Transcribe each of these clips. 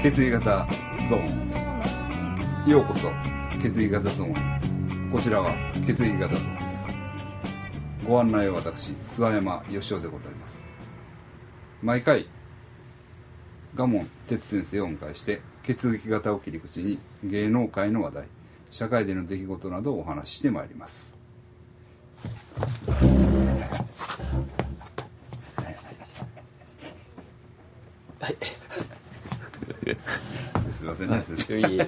血液型ゾーン。ようこそ血液型ゾーン。こちらは血液型ゾーンです。ご案内は私諏訪山義雄でございます。毎回賀門哲先生をお迎えして血液型を切り口に芸能界の話題、社会での出来事などをお話ししてまいります。 はいすいませんね、先生。 いい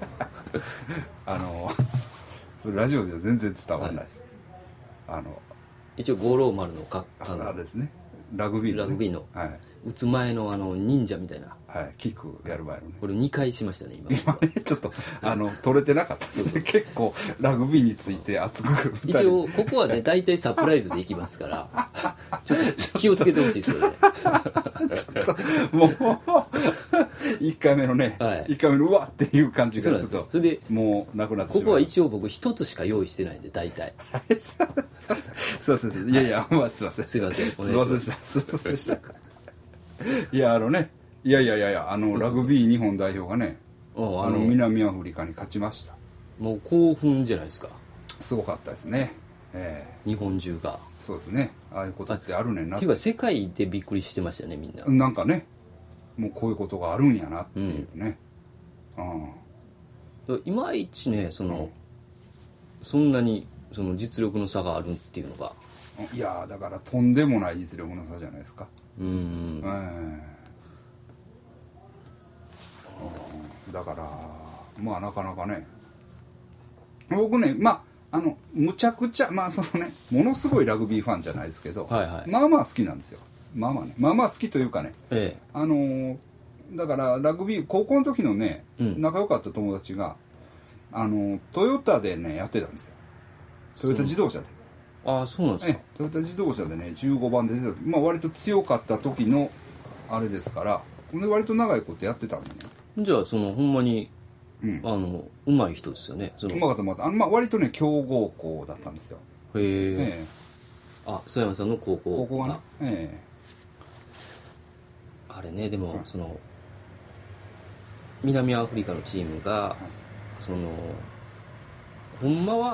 それラジオじゃ全然伝わらないです。 一応五郎丸のあれですね、ラグビーの、ね、 ラグビーの、 はい、 打つ前の忍者みたいな、 はい、キックやる前のね、 これ2回しましたね今ね。ちょっと取れてなかったですね。結構ラグビーについて熱く一応ここはね大体サプライズでいきますからちょっと気をつけてほしいですよね。 ちょっともう1回目のね、はい、1回目のうわっていう感じがちょっとそれでもうなくなってしまう。 ここは一応僕1つしか用意してないんで大体そうそういやいや、まあ、すいませんすいません、 すいませんでしたいやいやラグビー日本代表がね、南アフリカに勝ちました。 もう興奮じゃないですか。 すごかったですね、 日本中が。 そうですね、ああいうことってあるねんなって。 いうか世界でびっくりしてましたよね、みんな。 なんかね、もうこういうことがあるんやなっていうね、 いまいちねそんなにその実力の差があるっていうのが、 いやだからとんでもない実力の差じゃないですか。だからまあなかなかね、僕ね、むちゃくちゃものすごいラグビーファンじゃないですけど、 はいはい、 まあまあ好きなんですよ。まあまあ好きというかね、だからラグビー高校の時のね、仲良かった友達がトヨタでねやってたんですよ。トヨタ自動車で。 ああ、そうなんですか。 トヨタ自動車でね15番で出た、割と強かった時のあれですから、割と長いことやってたんでね。 じゃあほんまにうまい人ですよね。 うまかった割とね強豪校だったんですよ。 へえ。諏訪山さんの高校がね。 あれね、でも南アフリカのチームがほ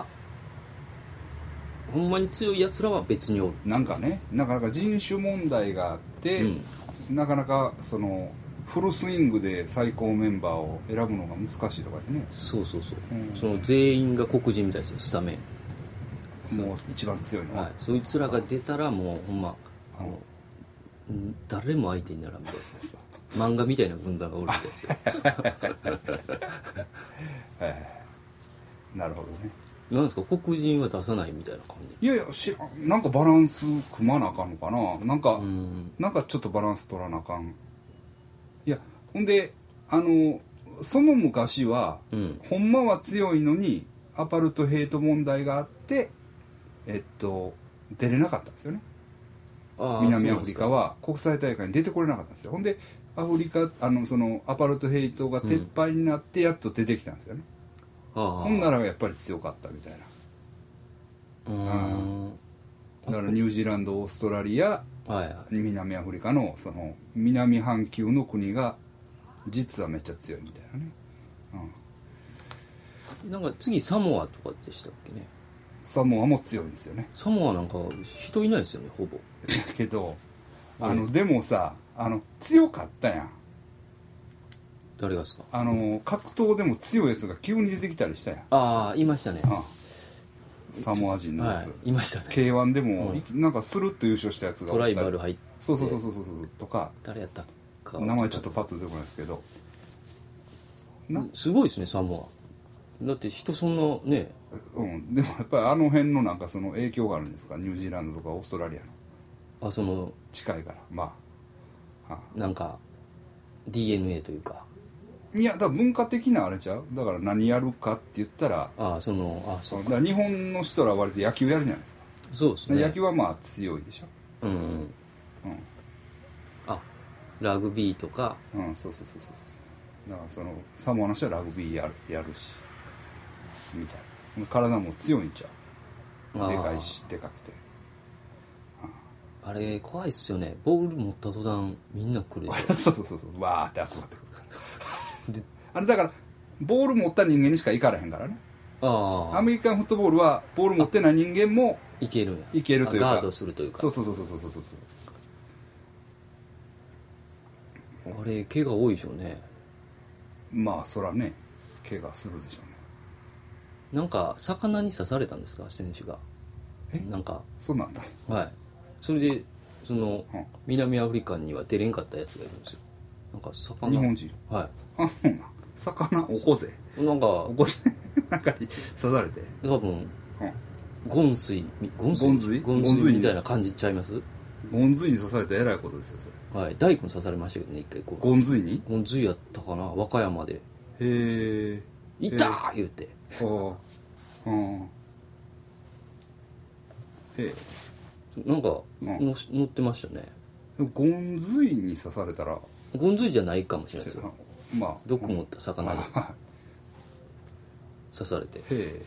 んまに強いやつらは別におる。 なんか人種問題があって、なかなかフルスイングで最高メンバーを選ぶのが難しいとかでね。 そう、全員が黒人みたいですよ、スタメン。 もう一番強いのは、 はい、そいつらが出たらもうほんま誰も相手にならんみたいです漫画みたいな軍団がおるみたいですよなるほどね。 なんですか、黒人は出さないみたいな感じ。 いやなんかバランス組まなあかんのかな。なんかちょっとバランス取らなあかん。いやほんでその昔は、ほんまは強いのにアパルトヘイト問題があって出れなかったんですよね。南アフリカは国際大会に出てこれなかったんですよ。ほんでアフリカアパルトヘイトが撤廃になってやっと出てきたんですよね。ほんならやっぱり強かったみたいな。だからニュージーランド、オーストラリア、南アフリカの南半球の国が実はめっちゃ強いみたいなね。 なんか次サモアとかでしたっけね。 サモアも強いんですよね。 サモアなんか人いないですよね、ほぼ。 だけどでもさ強かったやん。 誰がですか。 格闘でも強いやつが急に出てきたりしたやん。 いましたね。 サモア人のやつ、 いましたね。 K1 でも、なんかスルッと優勝したやつがトライバル入って、 そうとか、 誰やったか名前ちょっとパッと出てこないですけど、 すごいですね、サモア。だって人そんなね。 でもやっぱり辺のなんか影響があるんですか。ニュージーランドとかオーストラリアの近いからなんか DNA というか。 いやだから文化的なあれちゃう。だから何やるかって言ったらだから日本の人らは割と野球やるじゃないですか。 そうですね。 野球は強いでしょ。 ラグビーとか。 そうだからサモアの人はラグビーやるしみたいな。体も強いんちゃう。でかいしでかくて。 あれ怖いっすよね。ボール持った途端みんな来るそうわーって集まってくるからあれだからボール持った人間にしか行かれへんからね。アメリカンフットボールはボール持ってない人間もいけるんや。 いけるというかガードするというか。 そうあれ怪我多いでしょうね。 まあそらね怪我するでしょうね。 なんか魚に刺されたんですか選手が。なんかそうなんだ。 はい。それでその、南アフリカには出れんかったやつがいるんですよ。なんか魚。 日本人。 はい。 あ、そうなん。魚おこぜ。 なんかおこぜなんかに刺されて。 多分、ゴンズイみたいな感じちゃいます？ ゴンズイに刺されたらえらいことですよそれ。はい。大根刺されましたけどね一回こう。 ゴンズイに？ ゴンズイやったかな和歌山で。 へえ。 いたー言うて。 へえ。 なんか、乗ってましたね。 ゴンズイに刺されたらゴンズイじゃないかもしれないですよ。 まあ毒持った魚に刺されて。へえ。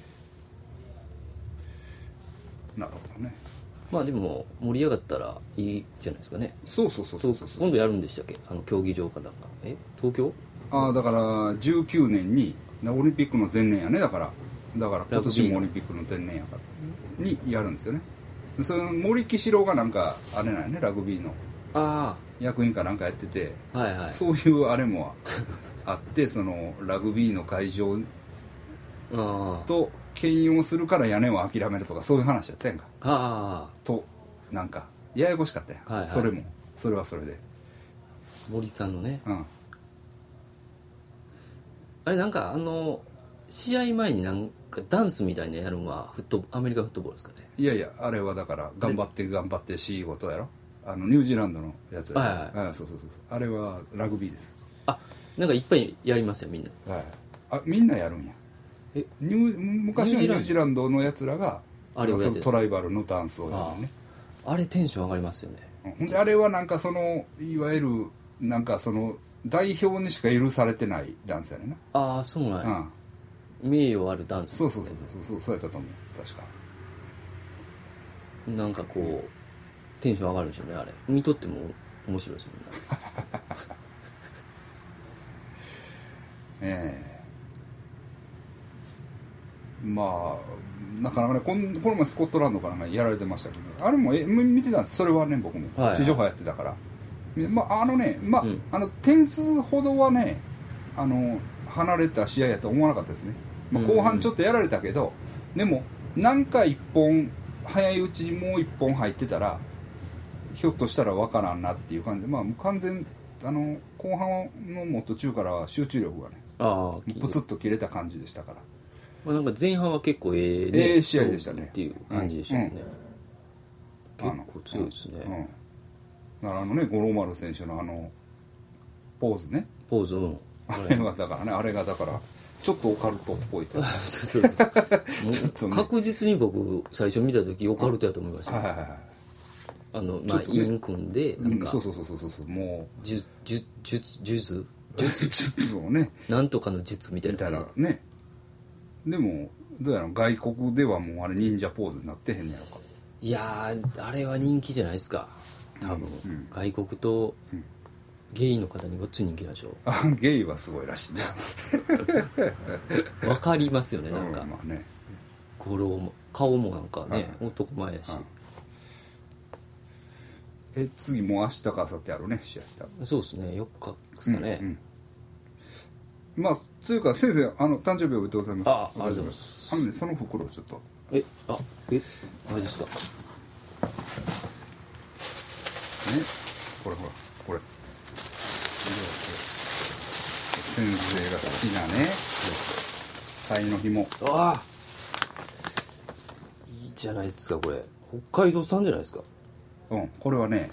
なるほどね。 まあでも盛り上がったらいいじゃないですかね。 そう今度やるんでしたっけ競技場かだか東京？ だから19年にオリンピックの前年やね。だから今年もオリンピックの前年やからにやるんですよね。その森喜朗がなんかあれなんやねラグビーの役員かなんかやってて、そういうあれもあってそのラグビーの会場と兼用するから屋根を諦めるとかそういう話やったやんか。となんかややこしかったやん、それはそれで森さんのね、あれなんか試合前になんかダンスみたいなやるのはアメリカンフットボールですかね。 いやあれはだから頑張って仕事やろ。ニュージーランドのやつら、そうあれはラグビーです。 なんかいっぱいやりますよみんな。 みんなやるんや。昔のニュージーランドのやつらがそのトライバルのダンスをやるね。 あれテンション上がりますよね。 ほんであれはなんかいわゆるなんか代表にしか許されてないダンスやねんな。 そうなんや。名誉あるダンス。 そうやったと思う確か。 なんかこうテンション上がるでしょうねあれ。見とっても面白いですもんね。まあなかなかねこの前スコットランドから、やられてましたけど、あれも見てたんです。それはね僕も地上波やってたから、点数ほどはね離れた試合やと思わなかったですね。後半ちょっとやられたけど、でもなんか一本早いうちにもう一本入ってたらひょっとしたら分からんなっていう感じで、完全後半のも途中からは集中力がねプツッと切れた感じでしたから、 なんか前半は結構試合でしたねっていう感じでしたね。結構強いですね。 だから五郎丸選手のポーズあれがだからちょっとオカルトっぽいとそう確実に僕最初見た時オカルトやと思いました。イン組んでなんかもう術をねなんとかの術みたいなね。でもどうやら外国ではもうあれ忍者ポーズになってへんねやろか。 いやあれは人気じゃないですか多分、外国とゲイの方にごっつい人気なんでしょう。 ゲイはすごいらしいねわかりますよねなんか、顔もなんかね、男前やし。 次もう明日か明後日やろうね試合。 そうですね4日ですかね。 というか先生誕生日おめでとうございます。 ありがとうございます。 その袋ちょっとあれですかこれ先生が好きなね鯛の紐。 いいじゃないですかこれ。北海道産じゃないですか。 これはね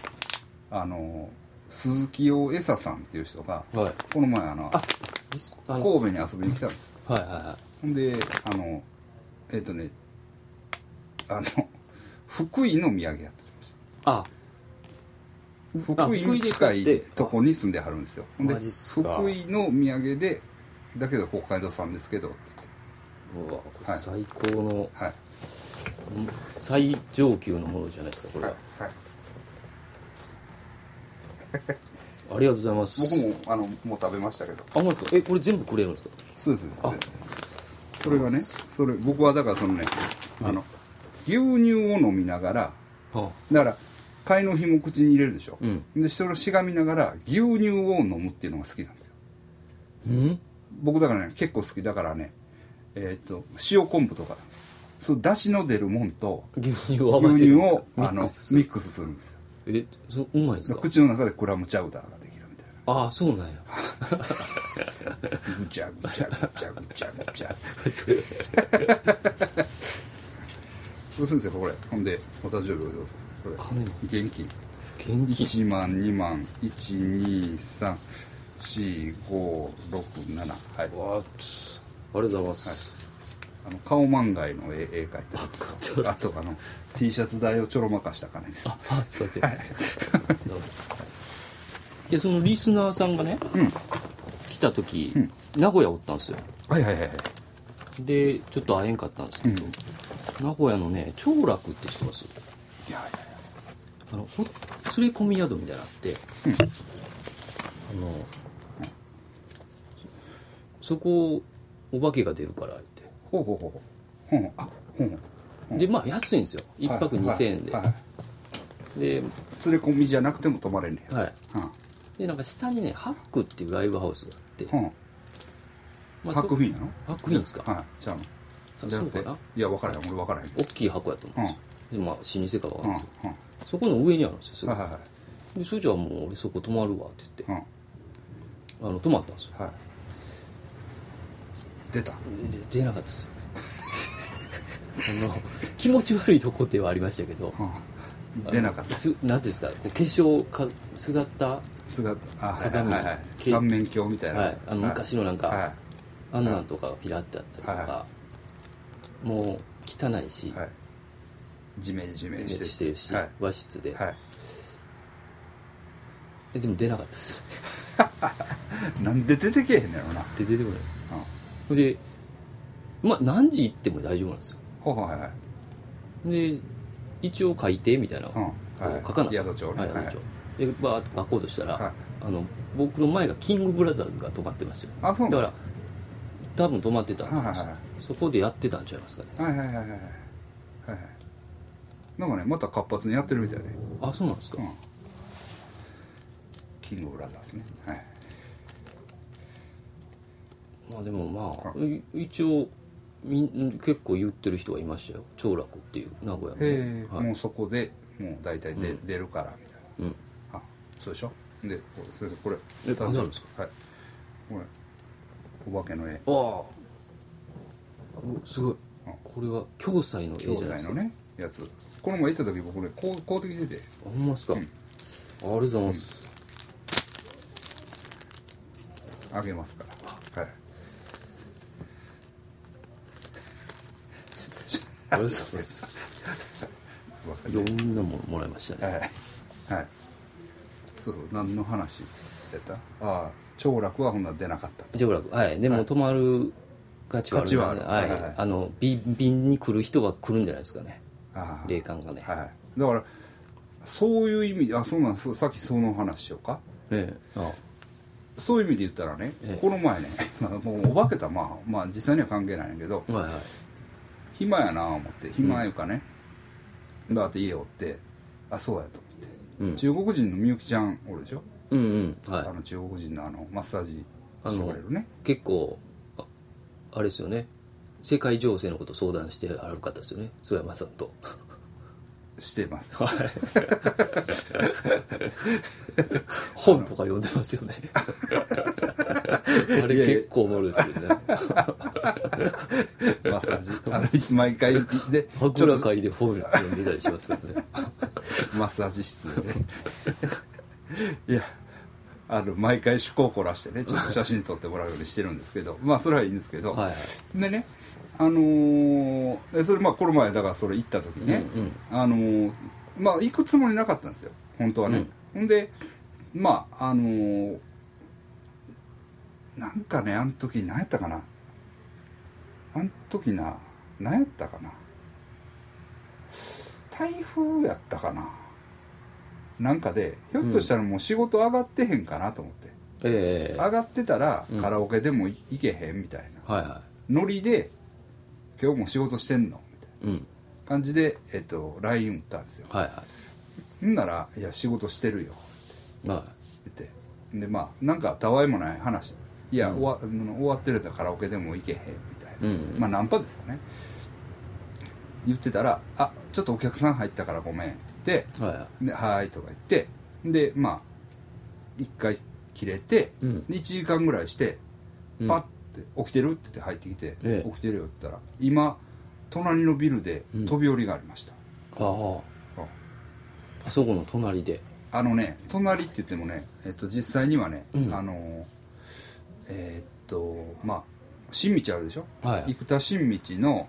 鈴木尾江さんっていう人が、この前神戸に遊びに来たんですよ。ほんで福井の土産やってました。福井に近いとこに住んではるんですよ。ほんで福井の土産でだけど北海道産ですけどって言って、最高の、最上級のものじゃないですかこれは。 ありがとうございます。 僕ももう食べましたけど。 あ、ほんですか。これ全部くれるんですか。 そうですそうです。それがね、僕はだからそのね、牛乳を飲みながら、だから貝の紐口に入れるでしょ、でそれをしがみながら牛乳を飲むっていうのが好きなんですよ。僕だからね結構好きだからね、塩昆布とかそう出汁の出るもんと牛乳を合わせるんですか。 ミックスするんですよ。 うまいですか。 口の中でクラムチャウダーができるみたいな。 ああ、そうなんや。 ぐちゃぐちゃぐちゃぐちゃぐちゃそうするんですよこれ。ほんでお誕生日をどうぞ。これ現金1万2万1234567。はい、 ありがとうございます。 顔漫画の絵描いてるやつと、あとT シャツ代をちょろまかした金です。 すいません。でそのリスナーさんがね、来た時、名古屋おったんですよ。 はいはいはい。 でちょっと会えんかったんですけど、名古屋のね長楽って知ってます？ いやいやいや、 連れ込み宿みたいなのあって、そこお化けが出るからって。 ほうほうほうほう。あ、ほうほう。 でまあ安いんですよ。1泊2000円で。で連れ込みじゃなくても泊まれんねや。はい。でなんか下にねハックっていうライブハウスがあって。ハックフィンなの？ ハックフィンですか？ はい。じゃあそうかな。 いや分からへん、俺分からへん。 大きい箱やと思うんですよ。でまあ老舗か分かるんですよ。そこの上にあるんですよ。でそれじゃあもう俺そこ泊まるわって言って泊まったんですよ。 出た？ 出なかったですよ。気持ち悪いとこではありましたけど、 出なかった。 なんていうんですか、こう化粧か姿鏡、三面鏡みたいな、 昔のなんか、あんなんとかがピラッてあったりとか、もう汚いし、 ジメジメしてるし、和室で、でも出なかったですなんで出てけへんのやろな。 出てこないです。でまあ何時行っても大丈夫なんですよ。で一応書いてみたいな、書かない。 宿帳ね。 でバーッと書こうとしたら、僕の前がキングブラザーズが泊まってましたよ。だから多分泊まってたんですよ。そこでやってたんちゃいますかね。 なんかねまた活発にやってるみたいで。 あ、そうなんですか。 キングブラザーズね。 まあでもまあ一応結構言ってる人がいましたよ。長楽っていう名古屋の、もうそこでもう大体出るからみたいな。そうでしょ。でこれ何なんですか。 これお化けの絵。 すごい。これは暁斎の絵じゃないですか。 暁斎のねやつ。この前行った時僕ね買うてきてて。 ほんまですか。ありがとうございます。 あげますから。 ありがとうございます。いろんなものもらいましたね。 そう何の話やった？長楽はほんなら出なかった。 長楽、でも泊まる価値はある。便に来る人は来るんじゃないですかね。霊感がね。 だからそういう意味そうなんです。さっきその話しようか。そういう意味で言ったらね、この前ねもうお化けたまあ実際には関係ないんやけど、暇やな思って、暇いうかね、バーって家おって、そうやと思って、中国人のみゆきちゃんおるでしょ。中国人のマッサージしてくれるね。 結構あれですよね、世界情勢のこと相談してある方ですよね、曽山さんと。 してます。 本とか読んでますよね。あれ結構おもろいですけどね。 マッサージ毎回ではぐらかいで本読んでたりしますよね。 マッサージ室でね。いや毎回趣向を凝らしてねちょっと写真撮ってもらうようにしてるんですけど、まあそれはいいんですけど、でねそれこの前だからそれ行った時ね、まあ行くつもりなかったんですよ本当はね。ほんでまあなんかねあの時何やったかな、何やったかな、台風やったかな、 なんかでひょっとしたらもう仕事上がってへんかなと思って、上がってたらカラオケでも行けへんみたいな、 はいはい、 ノリで今日も仕事してんのみたいな感じで、LINE 打ったんですよ。 はいはい、 んなら「いや仕事してるよ」ってはい、 言って、でまあなんかたわいもない話、いや、終わってるんだカラオケでも行けへんみたいな、まあナンパですよね。言ってたら「あちょっとお客さん入ったからごめん」って言って「はい、ではーい」とか言って、でまあ一回切れて、で1時間ぐらいしてパッて「起きてる?」って言って入ってきて「起きてるよ」って言ったら「今隣のビルで飛び降りがありました」 あそこの隣で隣って言ってもね、実際にはね、まあ新道あるでしょ、はい、生田新道の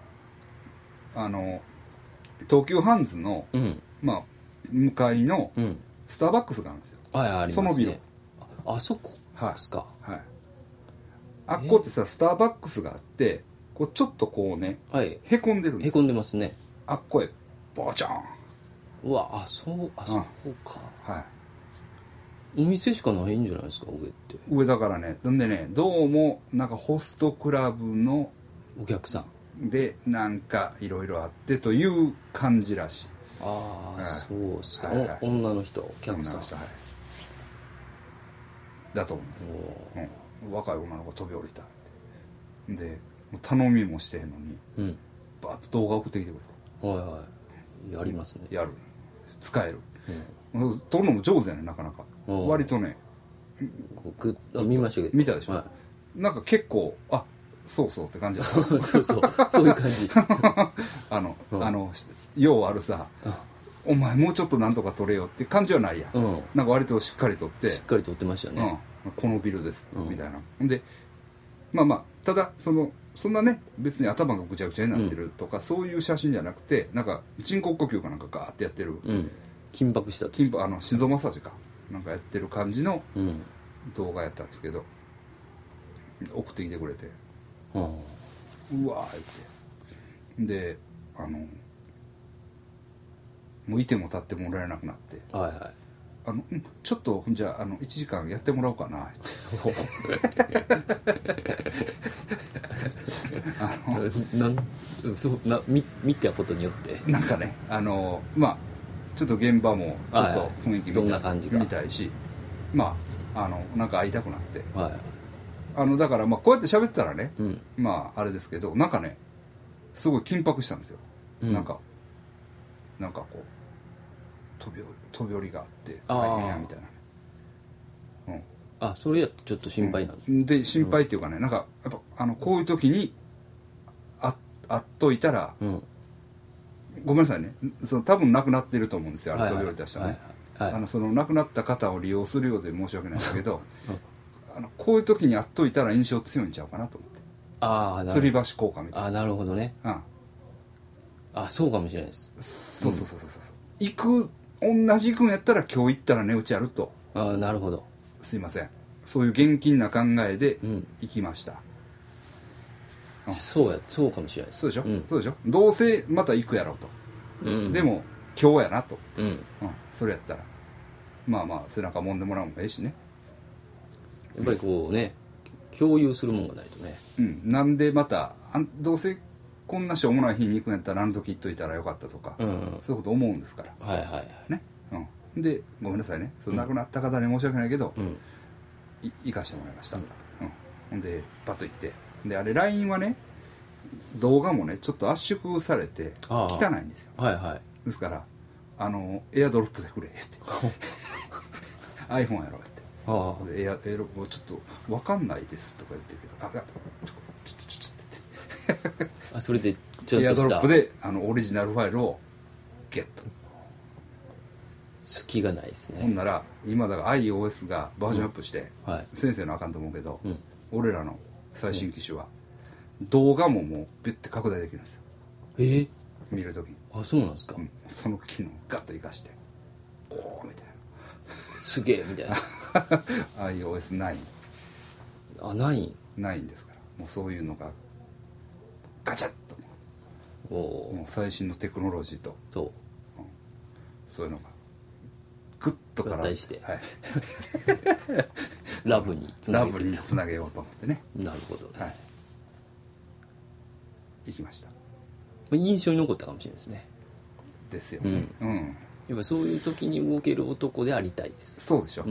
東急ハンズの、まあ向かいのスターバックスがあるんですよ、 はい、 そのビル、 あそこですか、 はい、あっこってさスターバックスがあってこうちょっとこうね、はい、へこんでるんですよ。 へこんでますね。 あっこへボーチャン、 うわ、あそこか、 はい、 お店しかないんじゃないですか、上って。 上だからね、なんでね、どうもなんかホストクラブのお客さんでなんかいろいろあってという感じらしい。 ああ、そうっすか、はいはい、女の人、お客さん、はい、 だと思います、若い女の子飛び降りたってで頼みもしてへんのに、バーッと動画送ってきてくれて、はいはい、やりますね、 やる、使える、撮るのも上手やね、なかなか割とね、 見ましたけど、 見たでしょ、はい、なんか結構そうそうって感じだそうそういう感じようあるさ、お前もうちょっとなんとか撮れよって感じはないや、なんか割としっかり撮ってってましたね、 このビルです、みたいな。でまあただそんなね別に頭がぐちゃぐちゃになってるとか、そういう写真じゃなくて、なんか人工呼吸かなんかガーってやってる、 緊迫した心臓マッサージかなんかやってる感じの動画やったんですけど、送ってきてくれて、うわーってでもういても立ってもらえなくなって、はいはい、ちょっとじゃあ1時間やってもらおうかなって見たことによってなんかねまあちょっと現場もちょっと雰囲気見たいし、まあなんか会いたくなって、はい、だからまあこうやって喋ってたらね、まああれですけど、なんかねすごい緊迫したんですよ、なんかこう飛び降りがあって大変やみたいな、 それやってちょっと心配なんです、 で心配っていうかね、なんかやっぱこういう時に会っといたら、ごめんなさいね、多分亡くなってると思うんですよ、飛び降りた人はね、その亡くなった方を利用するようで申し訳ないんだけどこういう時に会っといたら印象強いんちゃうかなと思って、吊り橋効果みたいな。 なるほどね、そうかもしれないです。 そう同じ行くんやったら今日行ったら値打ちあると。 なるほど、 すいません、そういう現金な考えで行きました、 そうかもしれないです。 そうでしょ、そうでしょ、どうせまた行くやろうと、でも今日やなと、それやったらまあ背中揉んでもらうのがいいしね、 やっぱりこうね共有するもんがないとね、 なんでまたどうせこんなしょうもない日に行くんやったら時行っといたらよかったとか、そういうこと思うんですから、はいはいはいね、でごめんなさいね、亡くなった方に申し訳ないけど、行かしてもらいました、ほんでパッと行って、であれ LINE はね動画もねちょっと圧縮されて汚いんですよ、はいはい、ですからエアドロップでくれってiPhone やろってエアドロップちょっと分かんないですとか言ってるけど、 それでちょっとしたエアドロップでオリジナルファイルをゲット、 隙がないですね。 ほんなら今だから iOS がバージョンアップして、先生のあかんと思うけど、俺らの最新機種は動画ももうビュッて拡大できるんですよ、見るときに。 そうなんですか、 その機能ガッと生かしておおみたいな、 すげえみたいな iOS9 9ですから、もうそういうのがガチャッともう最新のテクノロジーとそういうのがグッとから合体して、 はい、 ラブにつなげようと思ってね。 なるほど、 はい、行きました。 印象に残ったかもしれないですね。 ですよね、うん、 やっぱそういう時に動ける男でありたいです。 そうでしょ。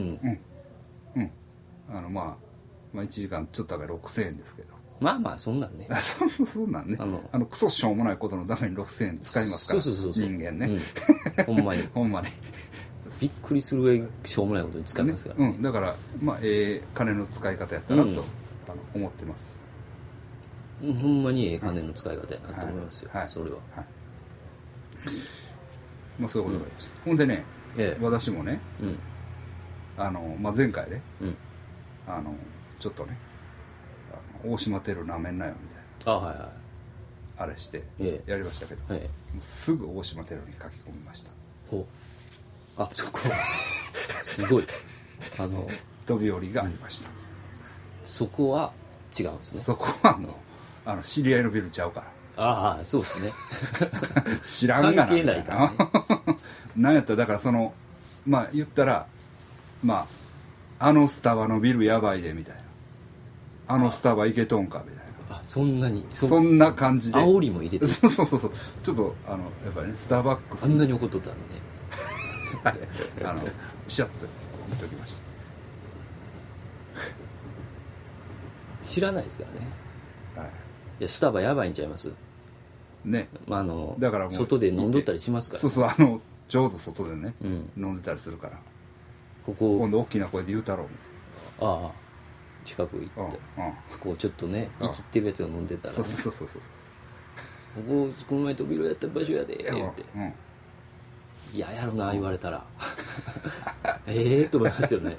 まあ1時間ちょっとだから6000円ですけど、 まあそんなんねそんなんね、クソしょうもないことのために6000円使いますから、 そう人間ね、 ほんまにほんまにびっくりするぐらいしょうもないことに使いますからね。 だから金の使い方やったなと、思ってます。 ほんまに金の使い方やなと思いますよ、それは、 まあそういうことがありました。ほんでね、私もね、前回ね、ちょっとね、大島テルなめんなよみたいなあれしてやりましたけど、もうすぐ大島テルに書き込みました。 そこすごい飛び降りがありました。 そこは違うんですね。 そこは知り合いのビルちゃうから。 そうですね知らんがな関係ないからねなんやったらだから言ったらスタバのビルやばいでみたいな、スタバ行けとんかみたいな、 そんなにそんな感じで煽りも入れてそうちょっとやっぱりね、スターバックスあんなに怒っとったのねシャッと見ときました。 知らないですからね。いやスタバやばいんちゃいますね。 だからもう外で飲んどったりしますから、 そうちょうど外でね、飲んでたりするから、今度大きな声で言うたろう。 近く行って、こうちょっとね生きってるやつが飲んでたら、ね、 そうこの前飛び降りやった場所やでっていややろな言われたらと思いますよね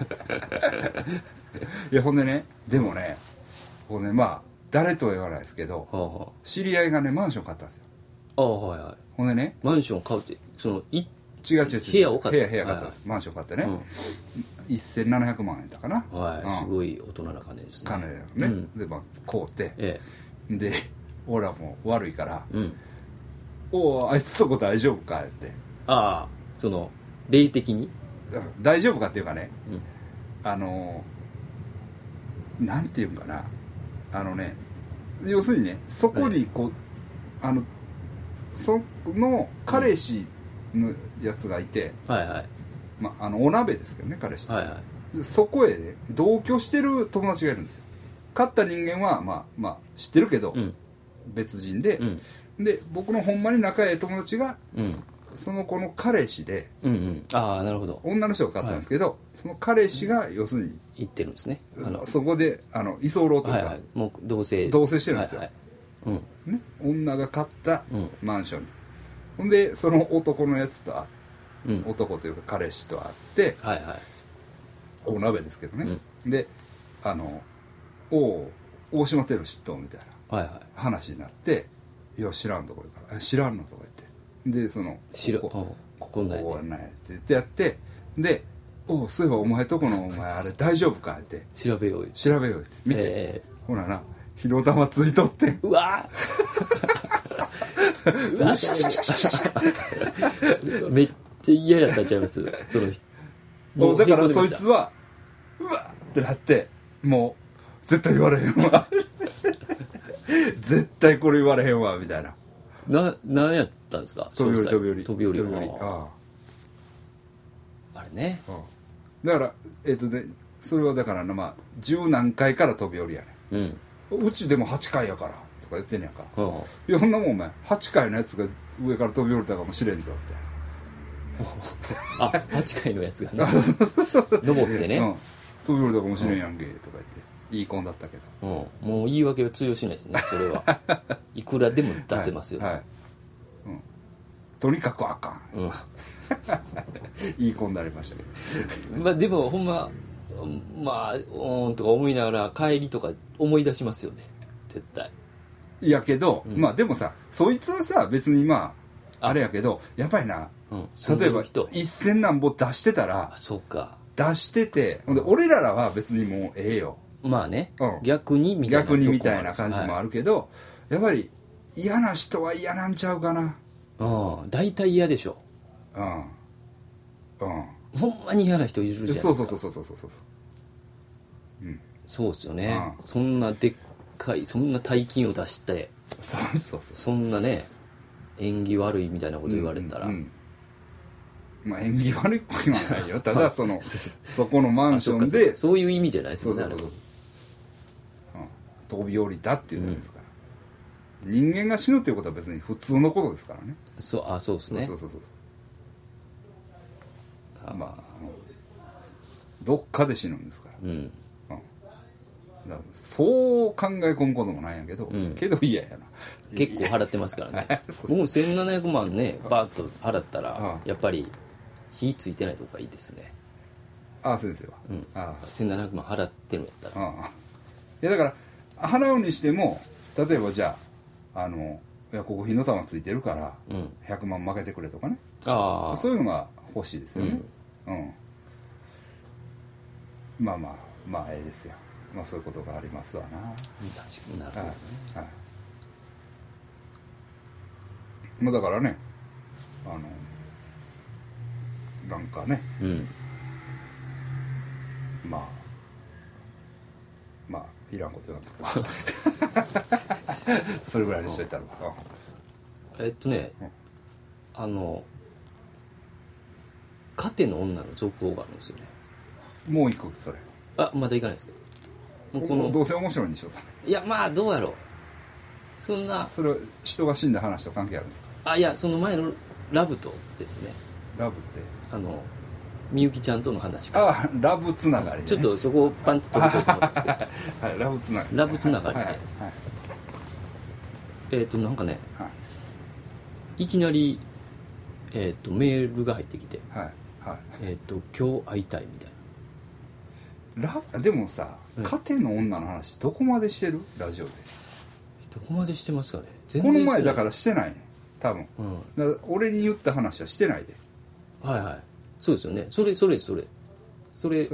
いやほんでね、でもね、誰とは言わないですけど、知り合いがねマンション買ったんですよ。ほんでね、 マンション買うって違う部屋を買ったんです。マンション買ってね、1700万円だかな。 すごい大人な金ですね。 金だよね。で買うて、で俺はもう悪いから「おおあいつとこ大丈夫か?」って霊的に大丈夫かっていうかね、なんていうんかな、要するにね、そこにその彼氏のやつがいて、お鍋ですけどね、彼氏って、そこへね同居してる友達がいるんですよ。買った人間は知ってるけど、別人で、で僕のほんまに仲いい友達が、その子の彼氏で、 なるほど、 女の人が買ったんですけど、その彼氏が要するに行ってるんですね。 そこで居候というか、 もう同棲してるんですよ、ね、女が買ったマンションに、ほんでその男のやつと男というか彼氏と会って、お鍋ですけどね、で大島テル知っとみたいな話になって「いや知らん」とか言うから「知らんの?」とか言って、でここないって言ってやって、で「そういえばお前とこのお前あれ大丈夫か?」って調べようって見て、ほらな火の玉ついとってうわめっちゃ嫌やったんちゃいますその人。 だからそいつはうわってなって、もう絶対言われへんわ絶対これ言われへんわみたいな。 何やったんですか？ 飛び降りあれね、 だからそれはだから十何階から飛び降りやね、うちでも8階やからとか言ってんねやんか、いやそんなもんお前8階のやつが上から飛び降りたかもしれんぞみたいな 8階のやつがね登ってね、 飛び降りたかもしれんやんけとか言って言い込んだったけど、 もう言い訳は通用しないですねそれはいくらでも出せますよね、 とにかくあかん、言い込んでありましたけどでもほんまとか思いながら帰りとか思い出しますよね絶対。 いやけど、でもさそいつはさ別にあれやけどやっぱりな、例えば1000何ぼ出してたら、 そうか出してて、で俺らは別にもうええよ、 逆にみたいな感じもあるけど、やっぱり嫌な人は嫌なんちゃうかな。 大体嫌でしょ。 ほんまに嫌な人いるじゃないですか。 そうそうですよね、そんなでっかいそんな大金を出してそんなね縁起悪いみたいなこと言われたら、 まあ縁起悪いっぽいはないよ。ただそこのマンションでそういう意味じゃないですよね。 飛び降りたっていうじゃないですから、人間が死ぬっていうことは別に普通のことですからね。 そうですね。 まあどっかで死ぬんですから、だからそう考え込むこともないんやけど、けど嫌やな。 結構払ってますからね。僕も1700万ねバーッと払ったらやっぱり火ついてないとこがいいですね。 先生は、 1700万払ってるんやったら、 いやだから払うにしても例えばじゃあいやここ火の玉ついてるから100万負けてくれとかね、そういうのが欲しいですよね。まあええですよ。まあそういうことがありますわな。 確かになるほどね。 まあだからねなんかね、まあいらんこと言わんとそれぐらいにしといたら糧の女の続報があるんですよね。 もう行くそれ。 まだ行かないですか。 もうどうせ面白いんでしょう。 いやまあどうやろう。それは人が死んだ話と関係あるんですか。 いやその前のラブとですね。 ラブってみゆきちゃんとの話か。ラブつながり、ね、 ちょっとそこをパンと飛び越えてもらうんですけどラブつながり、 ラブつながりで、なんかね、いきなりメールが入ってきて、今日会いたいみたいな。でもさ、糧の女の話どこまでしてる？ラジオでどこまでしてますかね。 この前だからしてないね多分、だから俺に言った話はしてないで。 そうですよね。それ分かりました。 それ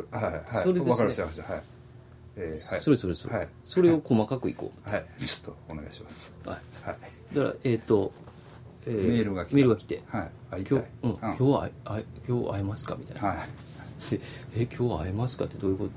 それを細かくいこう。ちょっとお願いします。 だからメールが来て、今日会えますかみたいな。で今日会えますかってどういうこと。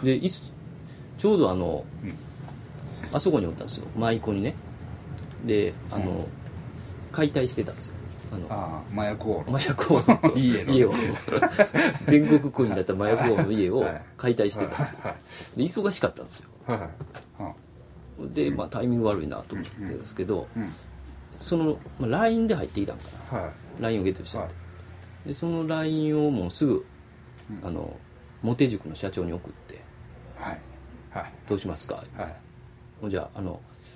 でちょうどあそこにおったんですよ、舞妓にね。で解体してたんですよ。 麻薬王の家を全国区になった麻薬王の家を解体してたんですよ。で忙しかったんですよ。でタイミング悪いなと思ってるんですけど、その LINE で入ってきたんかな、LINE をゲットしたんで、その LINE をもうすぐモテ塾の社長に送ってどうしますか、じゃあ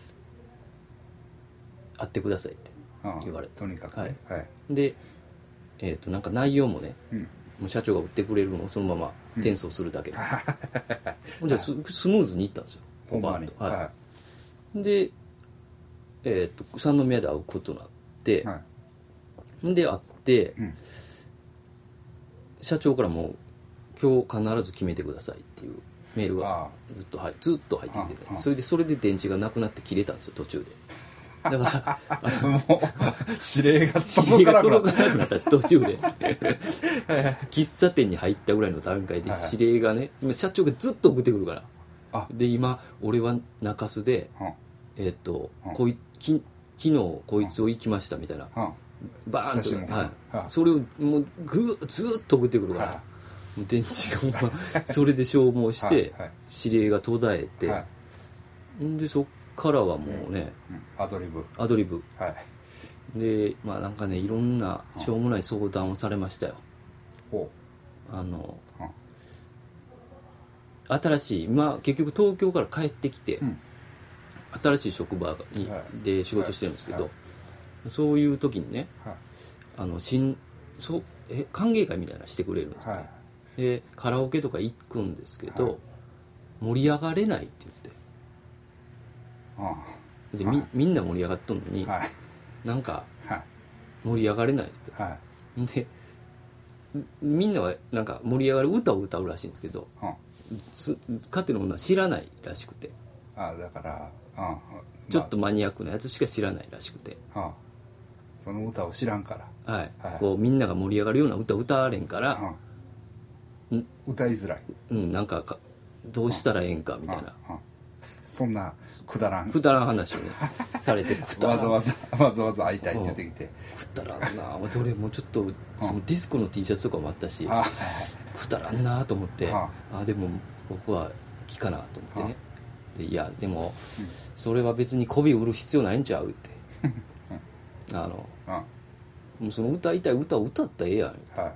会ってくださいって言われて、 とにかくね、 でなんか内容もね、もう社長が売ってくれるのをそのまま転送するだけで、じゃあスムーズにいったんですよ。 ほんまに。 で三宮で会うことになって、で会って、社長からも今日必ず決めてくださいっていうメールがずっと入ってきてて、それで電池がなくなって切れたんですよ途中で。だからもう指令が届かなくなったんです途中で喫茶店に入ったぐらいの段階で指令がね、社長がずっと送ってくるから、で今俺は中洲で昨日こいつを行きましたみたいな、バーンと、それをもうずっと送ってくるから、電池がそれで消耗して指令が途絶えて、でそっからはもうね、 アドリブ、 でなんかねいろんなしょうもない相談をされましたよ。新しい結局東京から帰ってきて、新しい職場で仕事してるんですけど、そういう時にね、歓迎会みたいなのしてくれるんですよ、でカラオケとか行くんですけど、盛り上がれないって言って、でみんな盛り上がっとんのに、なんか盛り上がれないっつって、でみんなはなんか盛り上がる歌を歌うらしいんですけど、糧の女は知らないらしくて、 だからちょっとマニアックなやつしか知らないらしくて、 その歌を知らんから、はいこうみんなが盛り上がるような歌歌われんから、 歌いづらい、 なんかどうしたらええんかみたいな、 そんなくだらん話をねされてわざわざ会いたいって言ってきて、 くだらんなどれもちょっとそのディスコの T シャツとかもあったし、くだらんなと思って、でもここは木かなと思ってね、でいやでも、それは別に媚び売る必要ないんちゃうってもうその歌いたい歌を歌ったらええやん、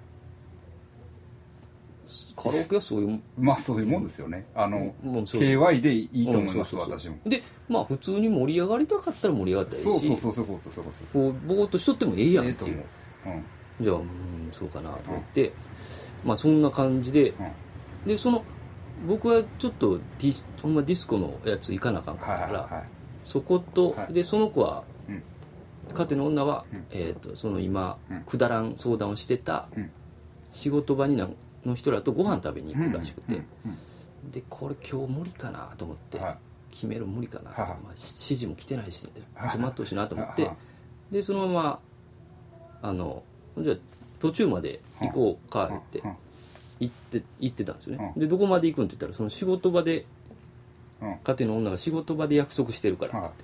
カラオケはそういうまあそういうもんですよね。KY でいいと思います、私も。 でまあ普通に盛り上がりたかったら盛り上がったらいいし、 そうこうぼーっとしとってもええやんっていう、じゃあそうかなと思って、まあそんな感じで、でその僕はちょっとほんまディスコのやつ行かなあかんかったから、そこと、でその子は家庭の女は、その今くだらん相談をしてた仕事場にの人らとご飯食べに行くらしくて、でこれ今日無理かなと思って、決める無理かなと、指示も来てないし止まってほしいなと思って、でそのままじゃあ途中まで行こうかって行ってたんですよね。でどこまで行くんって言ったら、その仕事場で家庭の女が仕事場で約束してるからって、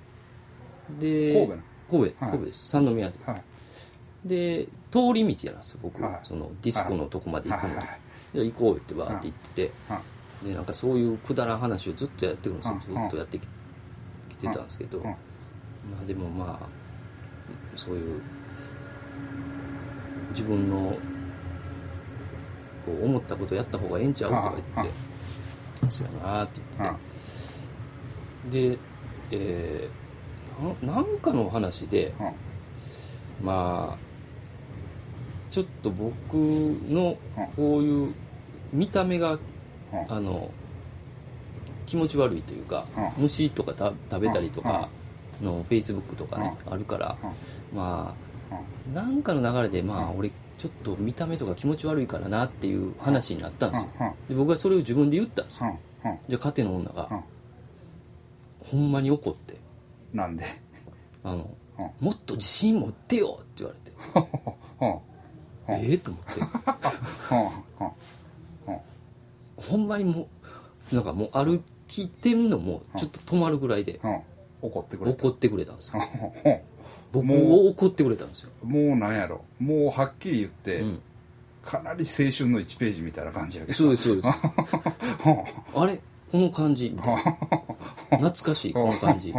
で神戸です、三宮で、で通り道なんですよ僕、そのディスコのとこまで行くのに、じゃあ行こうってバーって言ってて、でなんかそういうくだらん話をずっとやってるんですよ、ずっとやってきてたんですけど、まあでもまあそういう自分のこう思ったことやった方がええんちゃうとか言って、そうやなって言って、で、なんかの話で、まあちょっと僕のこういう見た目が気持ち悪いというか、虫とか食べたりとかのフェイスブックとかねあるから、まあなんかの流れで、まあ俺ちょっと見た目とか気持ち悪いからなっていう話になったんですよ。で僕はそれを自分で言ったんですよ。じゃあ家庭の女がほんまに怒って、 なんでもっと自信持ってよって言われて、と思ってほんまにもうなんかもう歩きてんのもちょっと止まるぐらいで怒ってくれたんですよ。 僕を怒ってくれたんですよ。 もうなんやろ、もうはっきり言って、かなり青春の1ページみたいな感じやけど。 そうですあれこの感じみたいな、懐かしいこの感じ、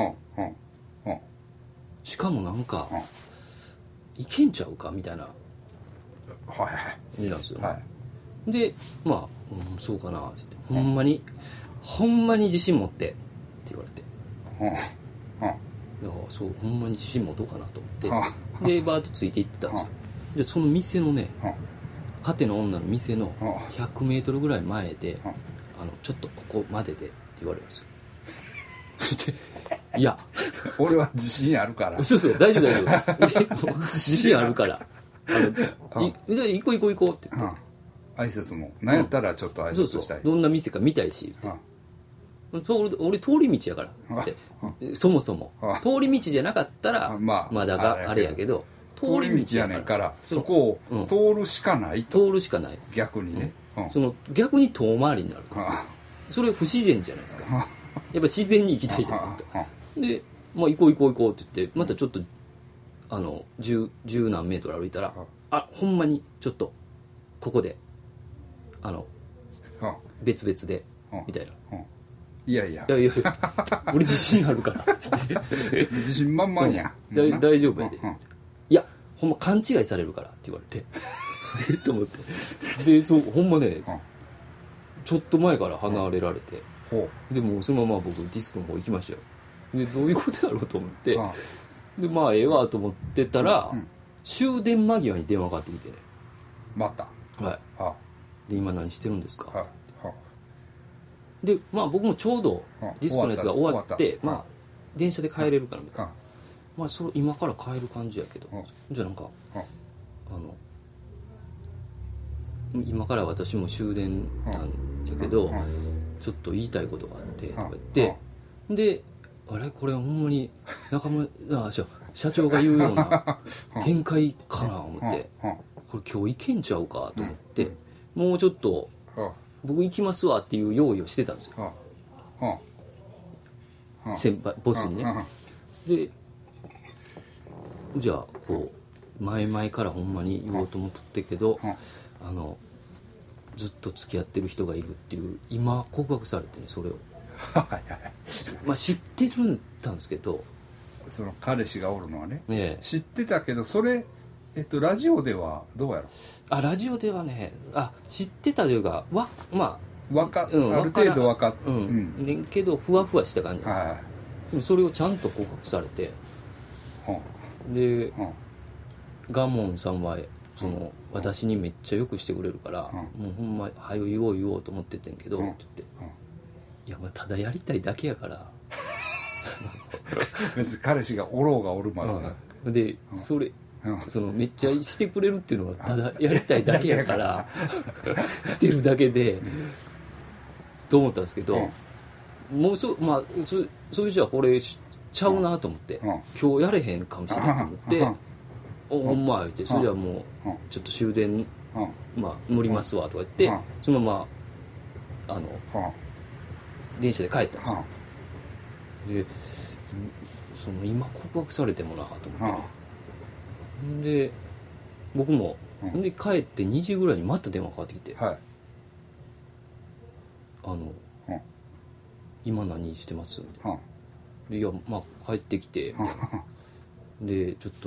しかもなんかいけんちゃうかみたいな感じなんですよ、でまあ、そうかなって言って、ほんまに自信持ってって言われて、いやそうほんまに自信持とうかなと思って、でバーッとついていってたんですよ。でその店のね、家庭の女の店の100メートルぐらい前で、ちょっとここまででって言われるんですよいや俺は自信あるから、 そう大丈夫自信あるから行こうって言って、 挨拶もなんやったらちょっと挨拶したい、 どんな店か見たいしって、俺通り道やからってそもそも通り道じゃなかったらまだがあれやけど、 通り道やねんからそこを通るしかないと、 通るしかない、 逆にね、 その逆に遠回りになるからそれ不自然じゃないですかやっぱ自然に行きたいじゃないですかで、まあ、行こうって言って、またちょっと十何メートル歩いたら、ほんまにちょっとここで別々でみたいな、 いや俺自信あるから自信満々や、 大丈夫やで、いやほんま勘違いされるからって言われてと思って、でそうほんまね、ちょっと前から離れられて、でもそのまま僕ディスコの方行きましたよ。でどういうことやろうと思って、でまあええわと思ってたら、終電間際に電話かかってきてね、 またで今何してるんですか、でまあ僕もちょうどディスコのやつが終わって、まあ電車で帰れるからみたいな、まあそれ今から帰る感じやけど、じゃあなんか今から私も終電なんやけど、ちょっと言いたいことがあってとか言って、であれこれほんまに中村社長が言うような展開かな思ってこれ今日いけんちゃうかと思ってもうちょっと僕行きますわっていう用意をしてたんですよ先輩ボスにねでじゃあこう前々からほんまに言おうと思ってけどずっと付き合ってる人がいるっていう今告白されてねそれをまあ知ってるんですけどその彼氏がおるのはね、 知ってたけどそれラジオではどうやろラジオではね知ってたというかまあある程度分かっねんけどふわふわした感じ、でもそれをちゃんと告白されてでガモンさんは私にめっちゃよくしてくれるから、もうほんまはよ言おうと思っててんけど、って言って、いやまあただやりたいだけやから別に彼氏がおろうがおるまで、 でそれめっちゃしてくれるっていうのはただやりたいだけやからしてるだけでと思ったんですけど、もうまあそういう人はこれちゃうなと思って、今日やれへんかもしれないと思ってほんま言ってそれはもうちょっと終電乗りますわとか言ってそのまま電車で帰ったんですよ。で今告白されてもなと思ってで僕もで帰って2時ぐらいにまた電話かかってきて今何してますみたいなでいやまあ帰ってきてみたいなでちょっと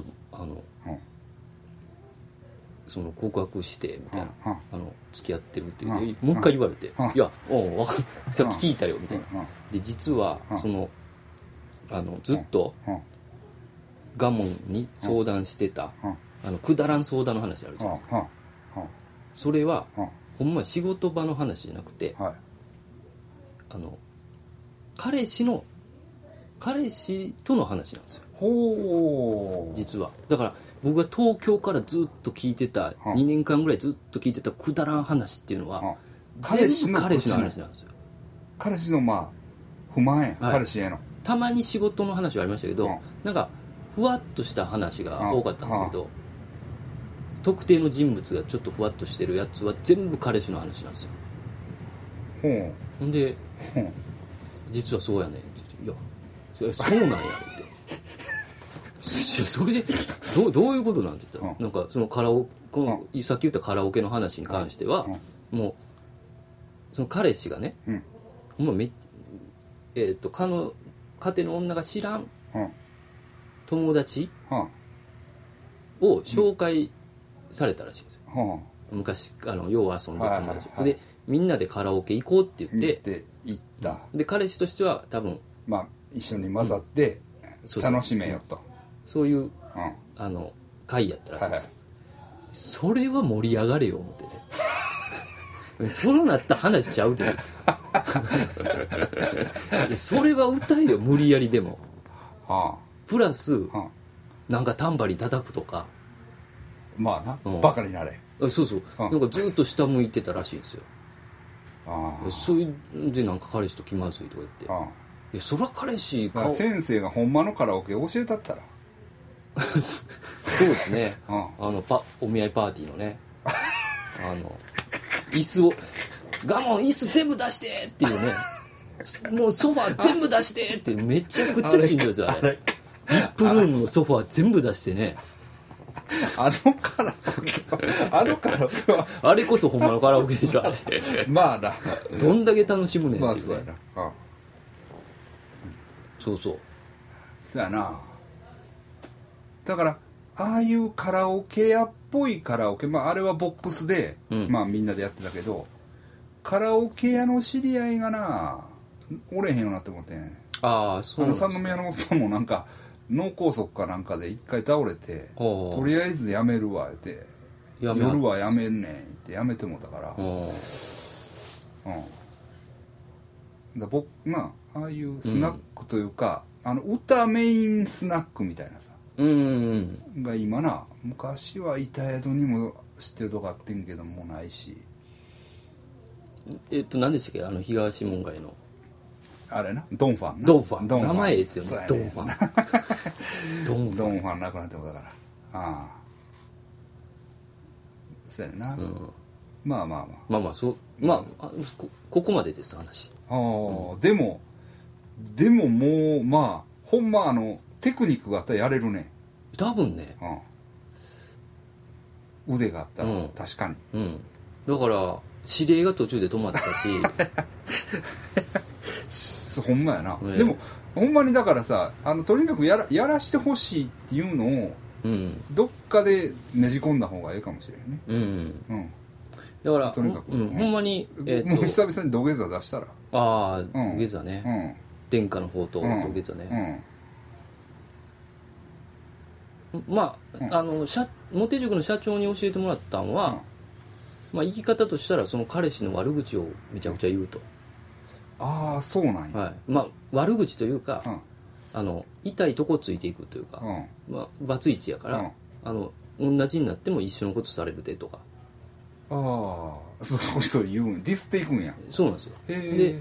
その告白してみたいな付き合ってるって言ってもう一回言われていやさっき聞いたよみたいなで実はずっとガモンに相談してたくだらん相談の話あるじゃないですかそれはほんま仕事場の話じゃなくて彼氏との話なんですよ実はだから僕が東京からずっと聞いてた2年間ぐらいずっと聞いてたくだらん話っていうのは全部彼氏の話なんですよ。 彼氏の不満や彼氏へのたまに仕事の話はありましたけどなんかふわっとした話が多かったんですけど特定の人物がちょっとふわっとしてるやつは全部彼氏の話なんですよ。ほんで実はそうやねんって言っていやそうなんやってそれどういうことなんて言ったらなんかそのさっき言ったカラオケの話に関してはもうその彼氏がねほんま家庭の女が知らん友達を紹介されたらしいんですよ昔よう遊んでる友達でみんなでカラオケ行こうって言って行ったで彼氏としては多分一緒に混ざって楽しめよとそういう会やったらしいんですよそれは盛り上がれよ思ってねそうなった話ちゃうでそれは歌えよ無理やりでもプラスなんかタンバリン叩くとかバカになれそうなんかずっと下向いてたらしいんですよそれでなんか彼氏と気まずいとか言っていやそりゃ彼氏先生がほんまのカラオケ教えたったらそうですねお見合いパーティーのね椅子をガモン椅子全部出してっていうねもうソファー全部出してってめちゃくちゃしんどいですよあれリップルームのソファー全部出してねカラオケはあれこそほんまのカラオケでしょあれどんだけ楽しむねんっていうねそうやなだからああいうカラオケ屋っぽいカラオケあれはボックスで、みんなでやってたけどカラオケ屋の知り合いがおれへんようになって思ってんそう三宮のおっさんもなんか脳梗塞かなんかで一回倒れてとりあえずやめるわって夜はやめんねんってやめてもだからああいうスナックというか、歌メインスナックみたいなさが今昔は板宿にも知ってるとこあってんけどもうないし何でしたっけ東門街のあれなドンファンなドンファン名前ですよねドンファンドンファンなくなってもだからああそうやな、まあそうまあここまでです話ああ、でももうまあほんまテクニックがあったらやれるね多分ね、 腕があったら、確かに、 だから指令が途中で止まったしほんまやな、でもほんまにだからさとにかくやらしてほしいっていうのを、どっかでねじ込んだ方がいいかもしれんねだからとにかく、 ほんまに、 もう久々に土下座出したら土下座ね、天下の宝刀土下座ね、まあモテ塾の社長に教えてもらったんは、まあ言い方としたらその彼氏の悪口をめちゃくちゃ言うと。 ああそうなんや、 まあ悪口というか、痛いとこついていくというか、まあバツイチやから、同じになっても一緒のことされるでとか。 ああそういうこと言うんディスっていくんや。 そうなんですよ。 で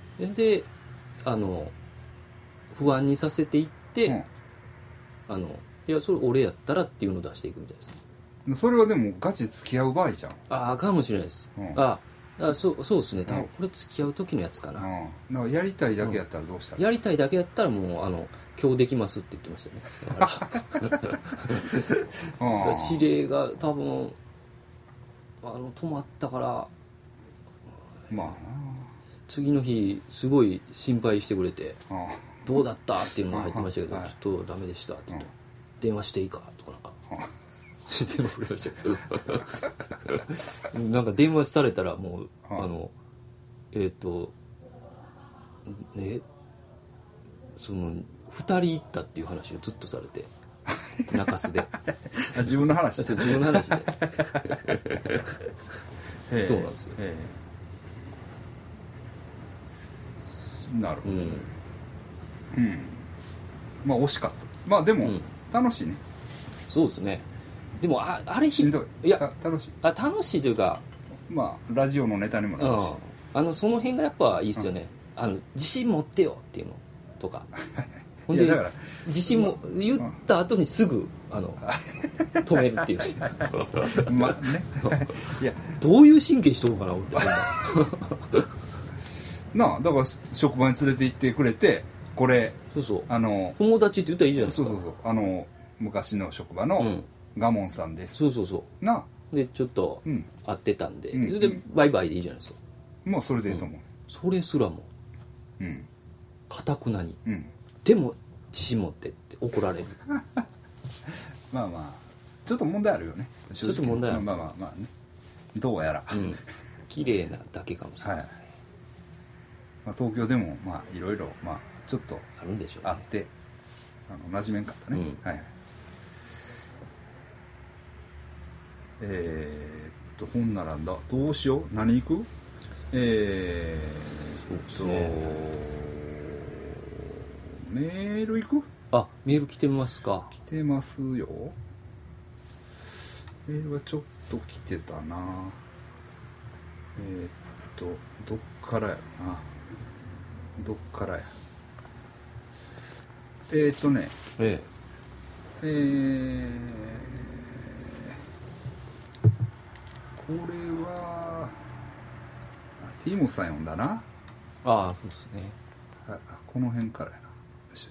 不安にさせていって、いやそれ俺やったらっていうのを出していくみたいですね。 それはでもガチ付き合う場合じゃん。 かもしれないです。そうですね。多分これ付き合う時のやつかな。 だからやりたいだけやったらどうしたら、 やりたいだけやったらもう今日できますって言ってましたね。指令が多分止まったからまあな次の日すごい心配してくれてどうだったっていうのが入ってましたけど、ちょっとダメでしたって言って、電話していいかとかなんか電話くれましたけどなんか電話されたらもうその2人行ったっていう話をずっとされて中洲で自分の話自分の話でそうなんですよ、 なるほど、まあ惜しかったです。まあでも、楽しいね。 そうですね。でもあれしんどい。 いや楽しい。 楽しいというかまあラジオのネタにもなるし、 その辺がやっぱいいっすよね、自信持ってよっていうのとかほんでだから自信も言った後にすぐ止めるっていうまあねいやどういう神経しとこうかなってなあだから職場に連れて行ってくれてこれそう友達って言ったらいいじゃないですか。 そう昔の職場のガモンさんです。 そうなあでちょっと会ってたんで、それでバイバイでいいじゃないですか。 もうそれでいいと思う。 それすらもかたくなに、 うんでも自信持ってって怒られるまあまあちょっと問題あるよね。 ちょっと問題ある。 まあねどうやら綺麗なだけかもしれないですね。 まあ、東京でもまあいろいろまあちょっとあるんでしょうね。 あって馴染めんかったね、はいほんならどうしよう何行くそうですね。 メール行くメール来てますか。 来てますよ。メールはちょっと来てたな。どっからやな。どっからや。これはティモさん読んだな。 そうですね。 この辺からやな。よし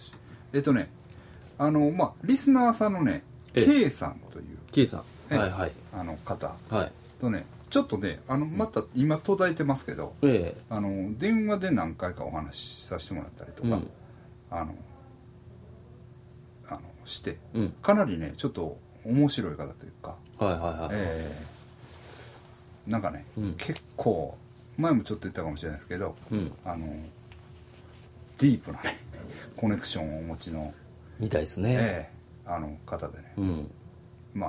まあリスナーさんのね K さんという K さん方はいとねちょっとねまた今途絶えてますけど、電話で何回かお話しさせてもらったりとか、して、かなりねちょっと面白い方というか、なんかね、結構前もちょっと言ったかもしれないですけど、ディープなねコネクションをお持ちのみたいですね、 方でね、ま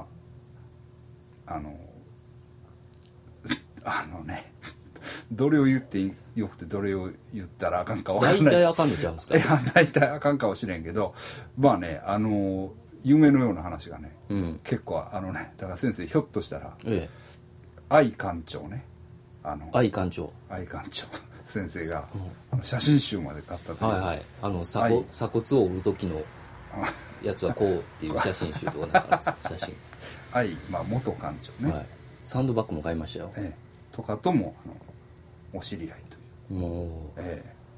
あどれを言ってよくてどれを言ったらあかんか分かんないです。 大体あかんのちゃうんですか。 大体あかんかもしれんけど、まあね夢のような話がね、結構だから先生ひょっとしたら、愛館長ね愛館長先生が写真集まで買ったという、 はいはい、鎖骨を折る時のやつはこうっていう写真集とかなんかあるんです写真愛、元館長ね、 はい、サンドバッグも買いましたよ、 とかともお知り合いという、 もう、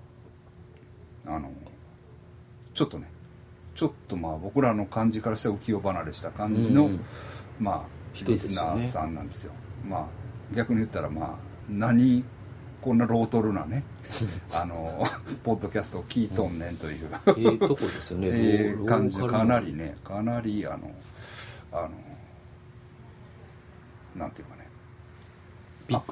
ちょっと僕らの感じからしたら浮世離れした感じの、リスナーさんなんですよ。逆に言ったら何こんなロートルなねポッドキャストを聞いとんねんという、 とこですよね感じ、かなりなんていうかね、 ビッグ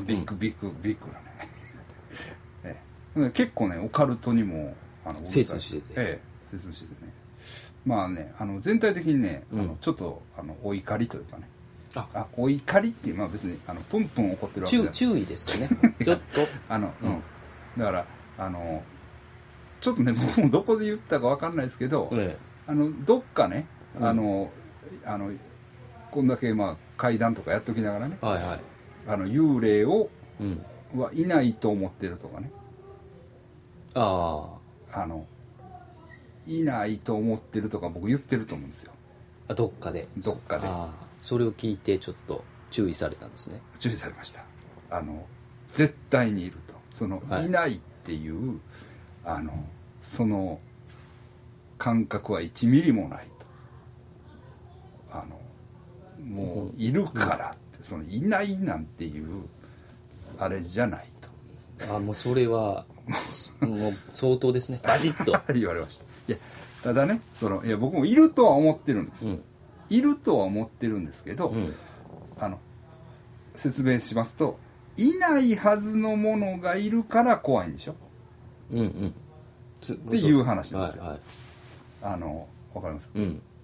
なね結構ねオカルトにも精通してて、 精通しててね、全体的にね、ちょっとお怒りというかね、お怒りっていう別にプンプン怒ってるわけじゃない、 注意ですかねちょっとだからちょっとね僕もどこで言ったか分かんないですけど、どっかねこんだけ怪談とかやっときながらね、幽霊はいないと思ってるとかね、いないと思ってるとか僕言ってると思うんですよ。 どっかでそれを聞いてちょっと注意されたんですね。 注意されました。絶対にいると、いないっていうその感覚は1ミリもないと、もういるからって、いないなんていうあれじゃないと。 もうそれはもう相当ですね、バシッと言われました。いやただね、いや僕もいるとは思ってるんです、いるとは思ってるんですけど、説明しますと、いないはずのものがいるから怖いんでしょ、っていう話なんですよ。わかります、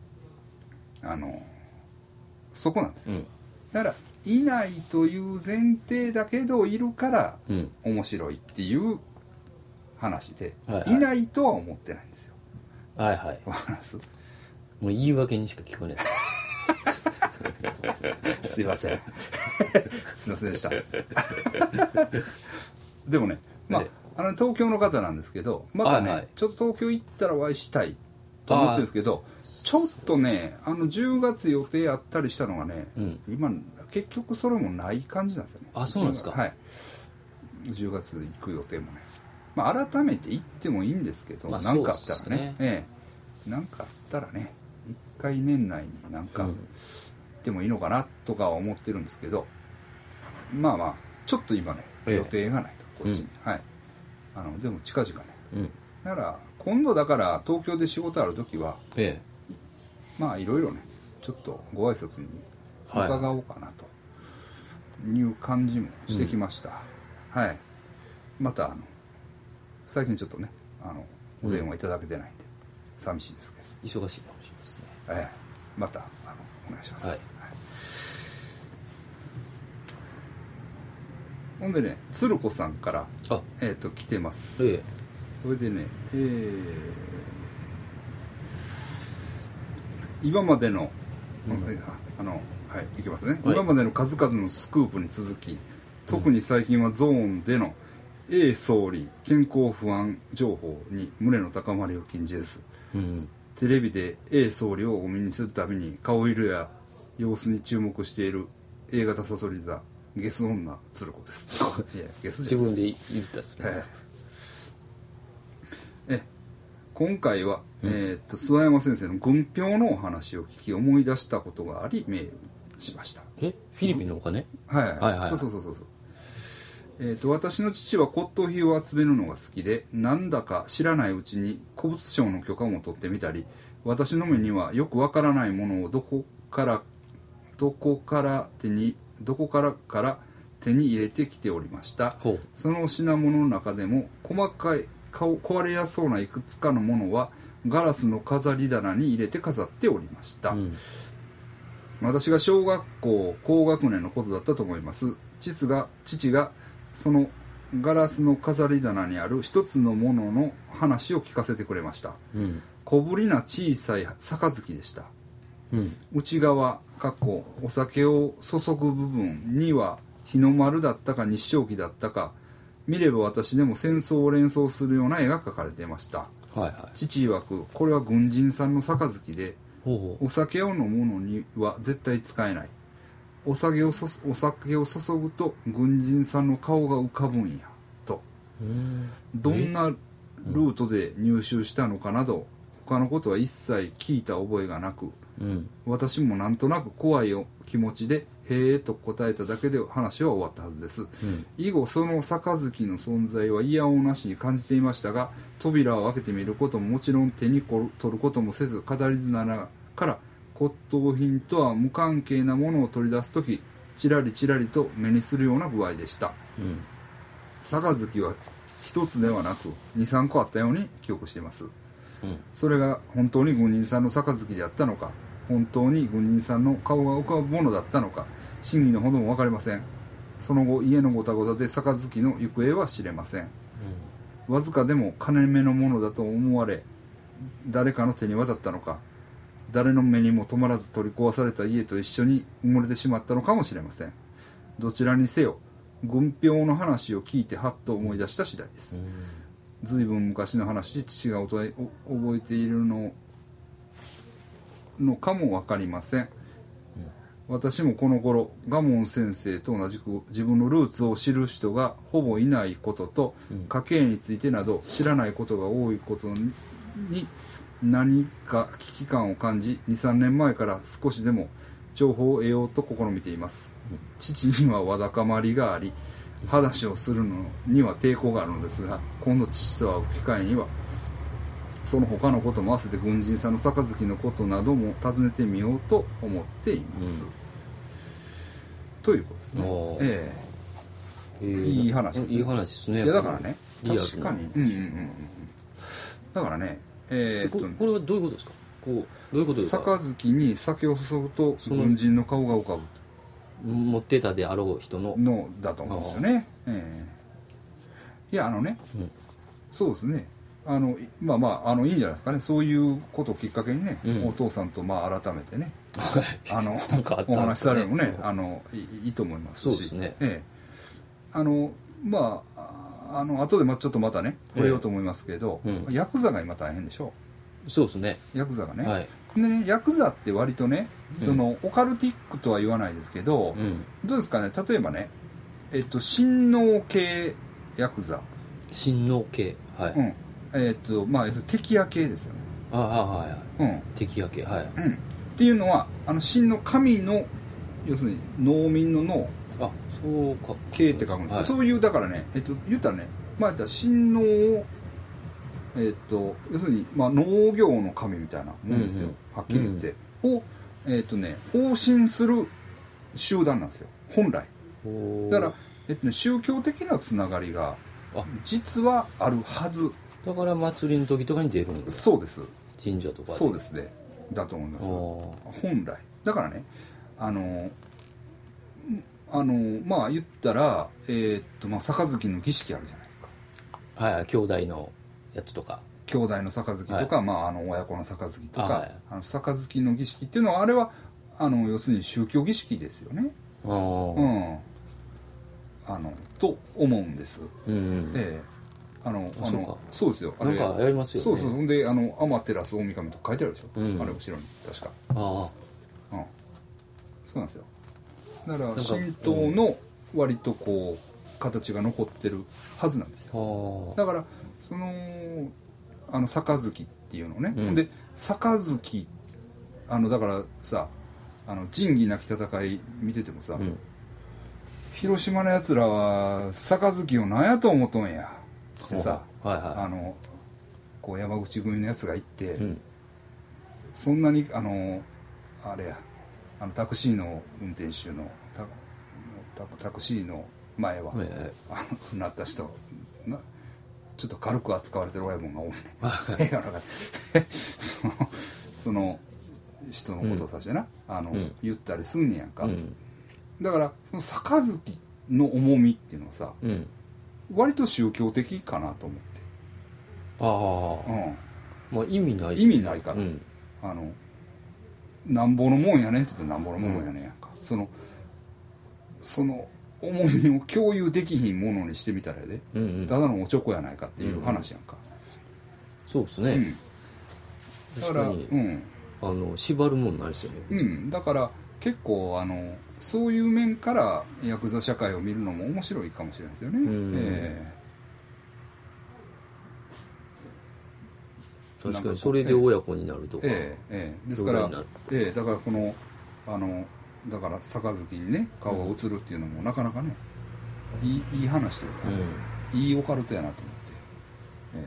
そこなんですよ、だからいないという前提だけどいるから面白いっていう話で、いないとは思ってないんですよ。わかります？ もう言い訳にしか聞こえないですすいませんすいませんでしたでもね、東京の方なんですけど、またね、ちょっと東京行ったらお会いしたいと思ってるんですけど、ちょっとね10月予定あったりしたのがね、今結局それもない感じなんですよね。 そうなんですか。 10月行く予定もね、改めて行ってもいいんですけど、何かあったらね、何かあったらね、一回年内に何か行ってもいいのかなとかは思ってるんですけど、ちょっと今ね予定がないと、こっちに、でも近々ね、だから今度だから東京で仕事ある時は、いろいろねちょっとご挨拶に伺おうかなという感じもしてきました。また最近ちょっとねお電話いただけてないんで寂しいですけど、 忙しいかもしれないですね。 またお願いします。ほんでね、鶴子さんから来てます。それでね、今までの、いきますね、今までの数々のスクープに続き、特に最近はゾーンでの A 総理健康不安情報に胸の高まりを禁じず、テレビで A 総理をお見にするたびに顔色や様子に注目している A 型さそり座ゲス女鶴子ですいやゲスじゃん、 自分で言ったんですね。今回は、諏訪山先生の軍票のお話を聞き思い出したことがありメールしました。 フィリピンのお金？ そう私の父は骨董品を集めるのが好きで、なんだか知らないうちに古物商の許可も取ってみたり、私の目にはよくわからないものをどこから手に入れてきておりました。その品物の中でも細かい壊れやすそうないくつかのものはガラスの飾り棚に入れて飾っておりました。私が小学校高学年のことだったと思います。父がそのガラスの飾り棚にある一つのものの話を聞かせてくれました。小ぶりな小さい杯でした。内側お酒を注ぐ部分には日の丸だったか日照旗だったか見れば私でも戦争を連想するような絵が描かれていました、 はいはい、 父曰くこれは軍人さんの杯でほうお酒を飲むのには絶対使えない。お酒を注ぐと軍人さんの顔が浮かぶんやと。どんなルートで入手したのかなど他のことは一切聞いた覚えがなく、私もなんとなく怖い気持ちでへえと答えただけで話は終わったはずです、以後その杯の存在は嫌おなしに感じていましたが、扉を開けてみることももちろん手に取ることもせず、語り綱から骨董品とは無関係なものを取り出すときチラリチラリと目にするような具合でした、杯は一つではなく 2,3 個あったように記憶しています、それが本当に軍人さんの杯であったのか、本当に軍人さんの顔が浮かぶものだったのか、真偽のほども分かりません。その後家のごたごたで杯の行方は知れません、わずかでも金目のものだと思われ誰かの手に渡ったのか、誰の目にも止まらず取り壊された家と一緒に埋もれてしまったのかもしれません。どちらにせよ軍票の話を聞いてはっと思い出した次第です。ずいぶん昔の話、父が覚えているのかも分かりません、私もこの頃賀門先生と同じく自分のルーツを知る人がほぼいないことと、家計についてなど知らないことが多いことに何か危機感を感じ、 2,3 年前から少しでも情報を得ようと試みています、父にはわだかまりがあり話をするのには抵抗があるのですが、今度父と会う機会にはその他のことも合わせて軍人さんの杯のことなども尋ねてみようと思っています、ということですね。いい話ですね。 いい話ですね。 いやだからね、 確かに、 だからね、 これはどういうことですか。こうどういうことですか。 杯に酒を注ぐと軍人の顔が浮かぶ、 持ってたであろう人のだと思うんですよね。いやそうですね、まあいいんじゃないですかね。そういうことをきっかけにね、お父さんと改めてねお話しされるのもね、いいと思いますし、 そうですね。 後でちょっとまたね触れようと思いますけど、ヤクザが今大変でしょ。 そうですね。 ヤクザがね、でね、ヤクザって割とね、オカルティックとは言わないですけど、どうですかね。例えばね、親王系ヤクザ、 親王系、 敵屋系ですよね。 敵屋系、 っていうのは親の神の要するに農民の農、 そうか、 系って書くんですよ、そういうだからね、言ったらね、親王を要するに農業の神みたいなもんですよ、はっきり言って、を放心する集団なんですよ本来。だから宗教的なつながりが実はあるはず。 だから祭りの時とかに出るんです。 そうです。 神社とかで。 そうですね、だと思います。本来だからね、言ったら杯の儀式あるじゃないですか。 兄弟のやつとか、 兄弟の杯とか、親子の杯とか、杯の儀式っていうのはあれは要するに宗教儀式ですよね。と思うんです。そうですよ。 なんかやりますよね。 そうほんで天照大神とか書いてあるでしょ、あれ後ろに確か。そうなんですよ。だから神道の割とこう形が残ってるはずなんですよ。だから杯っていうのね、で杯だからさ、仁義なき戦い見ててもさ、広島のやつらは杯を何やと思っとんやってさ、こう山口組のやつが行って、そんなにあれやタクシーの運転手のタクシーの前は、なった人ちょっと軽く扱われてる親分が多いね映画の中でその人のことを指してな、言ったりすんねやんか、だからその杯の重みっていうのはさ、割と宗教的かなと思って。 意味ない意味ないから、なんぼのもんやねんって言ってなんぼのもんやねんやんか、その重みを共有できひんものにしてみたらやで、ただのおちょこやないかっていう話やんか、 そうですね、 だから、 縛るもんないですよね、 だから結構そういう面からヤクザ社会を見るのも面白いかもしれないですよね。 確かにそれで親子になるとか、 ですから、だからこのだから杯にね顔が映るっていうのもなかなかねいい話というか、いいオカルトやなと思って、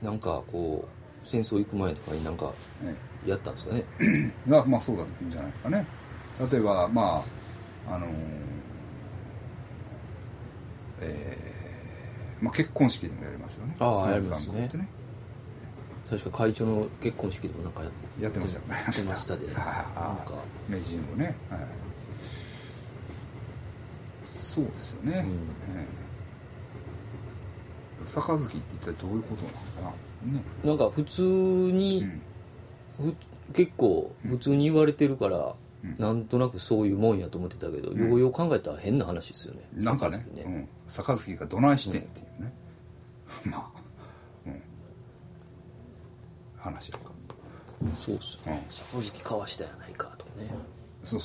なんかこう戦争行く前とかになんかやったんですかね、 まあそうなんじゃないですかね。例えばまあまあ、結婚式でもやりますよね。 やりますね。確か会長の結婚式でもなんかやってましたよね。 やってましたで、なんか明治神宮ね、そうですよね。杯って一体どういうことなのかな、ね、 なんか普通に、結構普通に言われてるから、なんとなくそういうもんやと思ってたけど、ようよう考えたら変な話ですよね。 なんかね、杯がどないしてんっていうね、まあ、話やんか。 そうっすね、杯交わしたやないかとかね。 そう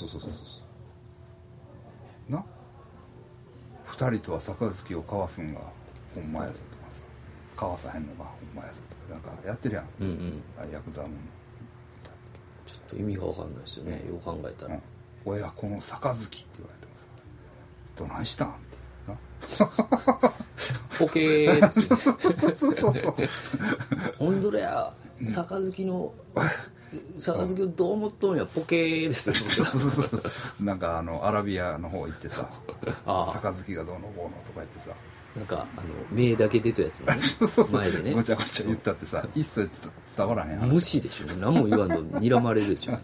な、二人とは杯を交わすんがほんまやぞとかさ、交わさへんのがほんまやぞとかなんかやってるやん、ヤクザもん。 ちょっと意味が分かんないですよね、よう考えたら。 親この杯って言われてもさ、どないしたんってなポケーってそうほんどれや杯の杯をどう思っとんや、ポケーですなんかアラビアの方行ってさ杯がどうのこうのとか言ってさ、 なんか目だけ出たやつの、ね、前でねごちゃごちゃ言ったってさ一切伝わらへん話。 無視でしょ、何も言わんの睨まれるでしょ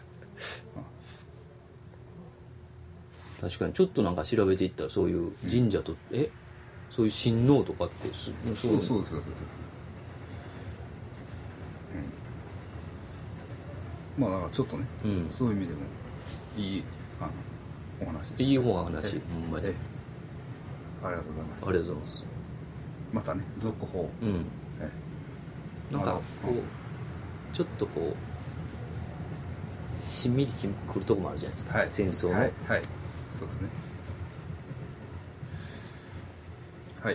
確かにちょっとなんか調べていったら、そういう神社と、そういう神王とかってそう、まあだからちょっとね、そういう意味でもいいお話です。 いい方が話、ほんまに。 ありがとうございます。 ありがとうございます。 またね、続報。 なんかこうちょっとこうしんみりくるとこもあるじゃないですか、戦争の。 はい、そうですね。はい。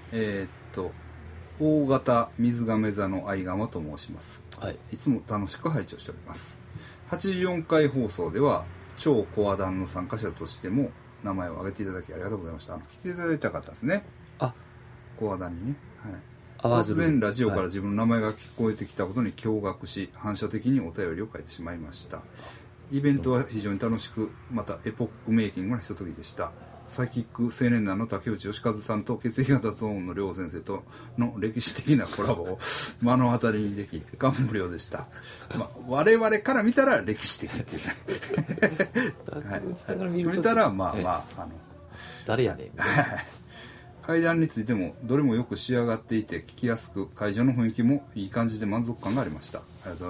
大型水亀座の相釜と申します。いつも楽しく拝聴しております。84回放送では超コア団の参加者としても名前を挙げていただきありがとうございました。来ていただいた方ですね。コア団にね。突然ラジオから自分の名前が聞こえてきたことに驚愕し、反射的にお便りを書いてしまいました。イベントは非常に楽しく、またエポックメイキングなひとときでした。サイキック青年団の竹内義和さんと血液型ゾーンの両先生との歴史的なコラボを目の当たりにでき感無量でした。我々から見たら歴史的っていう竹内さんから見たら誰やねんみたいな会談についてもどれもよく仕上がっていて聞きやすく、会場の雰囲気もいい感じで満足感がありました。ありがとうございます。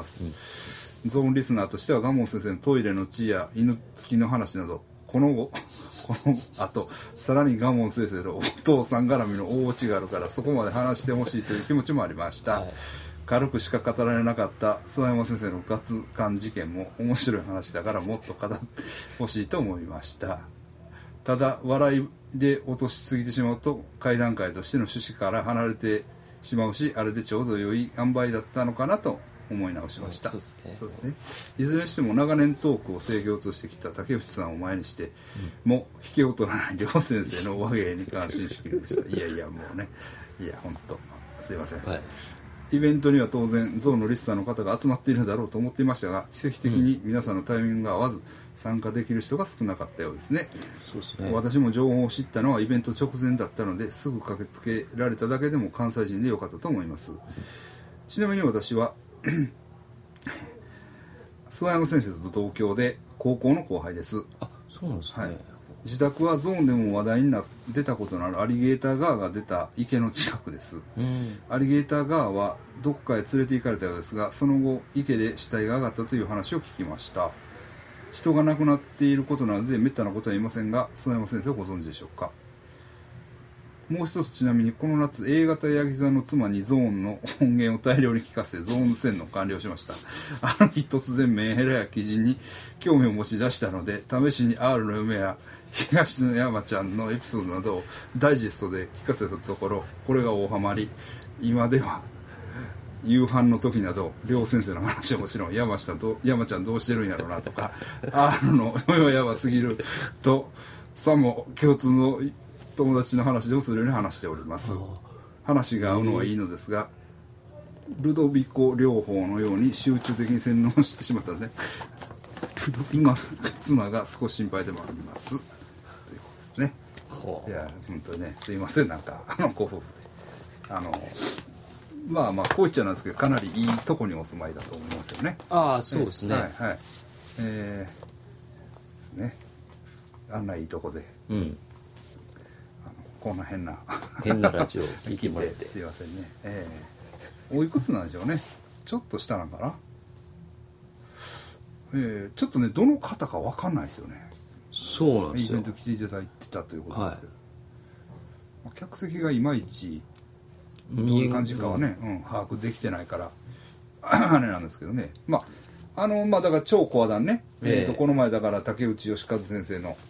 ゾーンリスナーとしては蒲生先生のトイレの地や犬付きの話など、この後さらに蒲生先生のお父さん絡みの大オチがあるから、そこまで話してほしいという気持ちもありました。軽くしか語られなかった諏訪山先生のガツ感事件も面白い話だからもっと語ってほしいと思いました。ただ笑いで落としすぎてしまうと会談会としての趣旨から離れてしまうし、あれでちょうど良い塩梅だったのかなと思い直しました。そうですね。いずれにしても長年トークを制御としてきた竹内さんを前にして、もう引けを取らない両先生の和芸に感心しきりました。いやもうね、本当すいません。イベントには当然ゾウのリスナーの方が集まっているだろうと思っていましたが、奇跡的に皆さんのタイミングが合わず参加できる人が少なかったようですね。 そうですね。 私も情報を知ったのはイベント直前だったので、すぐ駆けつけられただけでも関西人でよかったと思います。ちなみに私は諏訪山先生と同郷で高校の後輩です。 そうなんですね。 自宅はゾーンでも話題に出たことのあるアリゲーターガーが出た池の近くです。アリゲーターガーはどこかへ連れて行かれたようですが、その後池で死体が上がったという話を聞きました。 人が亡くなっていることなのでめったなことは言いませんが、園山先生をご存知でしょうか。もう一つちなみに、この夏 A 型ヤギ座の妻にゾーンの音源を大量に聞かせゾーン1000の完了しました。あの日突然メンヘラや記事に興味を持ち出したので、試しに R の嫁や東野山ちゃんのエピソードなどをダイジェストで聞かせたところ、これが大ハマり。今では夕飯の時など両先生の話はもちろん、山ちゃんどうしてるんやろうなとか、R の嫁はやばすぎると、さも共通の友達の話でもするように話しております。話が合うのはいいのですが、ルドビコ療法のように集中的に洗脳してしまったので、妻が少し心配でもありますということですね。いや本当にね、すいません、なんかご夫婦でまあまあこう言っちゃなんですけど、かなりいいとこにお住まいだと思いますよね。 ああ、そうですね。 はいはい。ですね。あんないいとこで。うん。こんな変なラジオ聞いてもらってすいませんね。おいくつなんでしょうね。ちょっと下なんかな。ちょっとね、どの方か分かんないですよね。 そうなんですよ。 イベント来ていただいてたということですけど、はい、客席がいまいちどういう感じかはね、把握できてないからあれなんですけどね。まあだから超コア団ね、この前だから竹内義和先生の、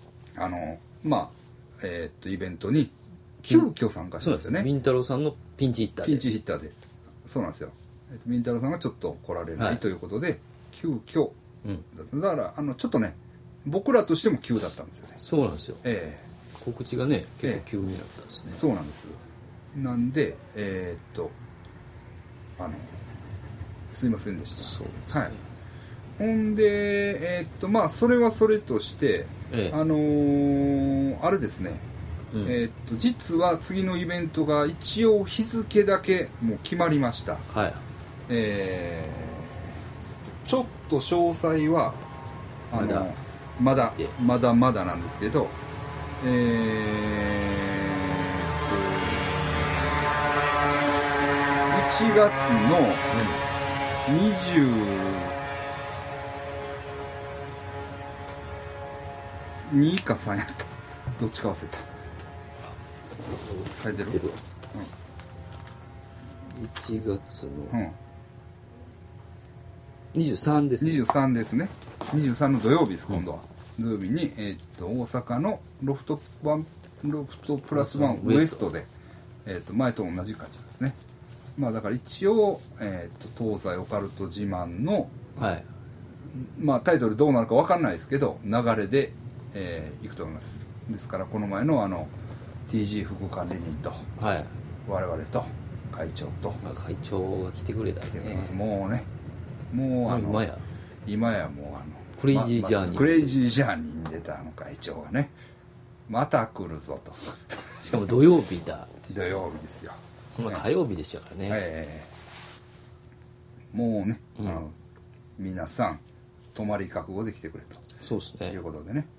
イベントに急遽参加しましたね。 ミンタロウさんのピンチヒッターで。そうなんですよ。ミンタロウさんがちょっと来られないということで、急遽だからちょっとね、僕らとしても急だったんですよね。 そうなんですよ。告知がね結構急になったんですね。 そうなんです。なんですいませんでした。 そうですね。はい。 ほんでそれはそれとして、あれですね。実は次のイベントが一応日付だけもう決まりました。 はい。 ちょっと詳細はまだなんですけど、1月の22か3やった。どっちか忘れた。書いてる ？1月の23です。 23ですね。23の土曜日です、今度は。土曜日に、大阪のロフトプラスワンウエストで、前と同じ感じですね。まあだから一応、東西オカルト自慢の、 はい、 まあタイトルどうなるか分かんないですけど、流れで、いくと思います。ですからこの前のTG 副管理人と、 はい、 我々と会長と、 会長が来てくれたね。 来てくれます。もう今やもうクレイジージャーニー、 クレイジージャーニーに出た会長がね、また来るぞと。 しかも土曜日だ。 土曜日ですよ。 火曜日でしたからね。 もうね、皆さん泊まり覚悟で来てくれと。 そうですね。 いうことでね。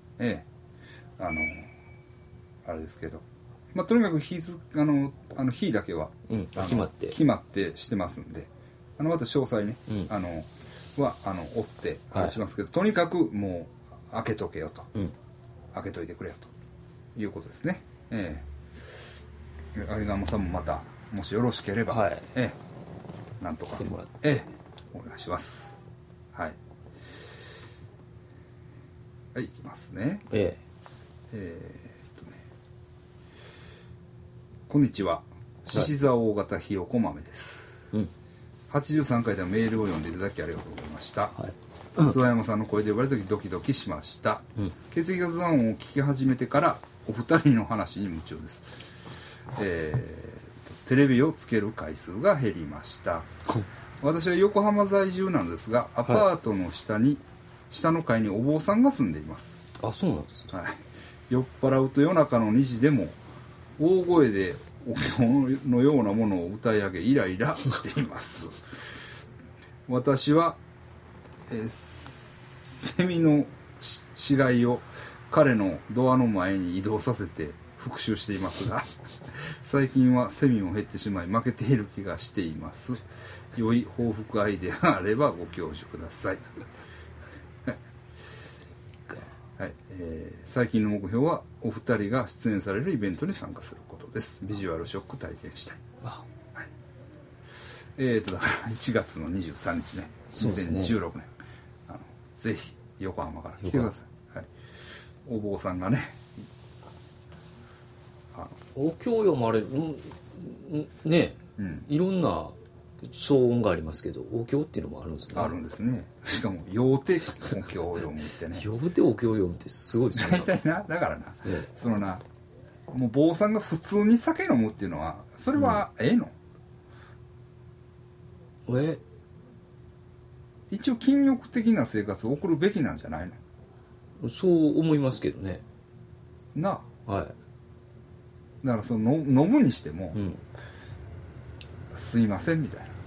あれですけど、まあとにかく日だけは、決まってしてますんで、また詳細ね、追ってあれしますけど、とにかくもう開けとけよと、開けといてくれよということですね。有賀さんもまたもしよろしければ、なんとかお願いします。はい。はい、いきますね。こんにちは。獅子座大型ひよこ豆です。83回ではメールを読んでいただきありがとうございました。諏訪山さんの声で呼ばれた時ドキドキしました。血液ガス音を聞き始めてからお二人の話に夢中です。テレビをつける回数が減りました。私は横浜在住なのですが、アパートの下の階にお坊さんが住んでいます。 あ、そうなんですね。 酔っ払うと夜中の2時でも大声でお経のようなものを歌い上げイライラしています。私は、セミの死骸を彼のドアの前に移動させて復習していますが、最近はセミも減ってしまい負けている気がしています。良い報復アイデアがあればご教授ください。 はい、最近の目標はお二人が出演されるイベントに参加することです。ビジュアルショック体験したい。はい、だから1月の23日ね、2016年、ぜひ横浜から来てください。はい、お坊さんがね、 お経読まれるね、いろんな騒音がありますけど、お経っていうのもあるんですね。 あるんですね。しかも酔うてお経を読むってね。 酔うてお経を読むってすごいですね。 大体な、だからな、そのな、もう坊さんが普通に酒飲むっていうのは、それはええの？一応禁欲的な生活を送るべきなんじゃないの？そう思いますけどね。 なあ。はい。 だからその飲むにしても、すいませんみたいな。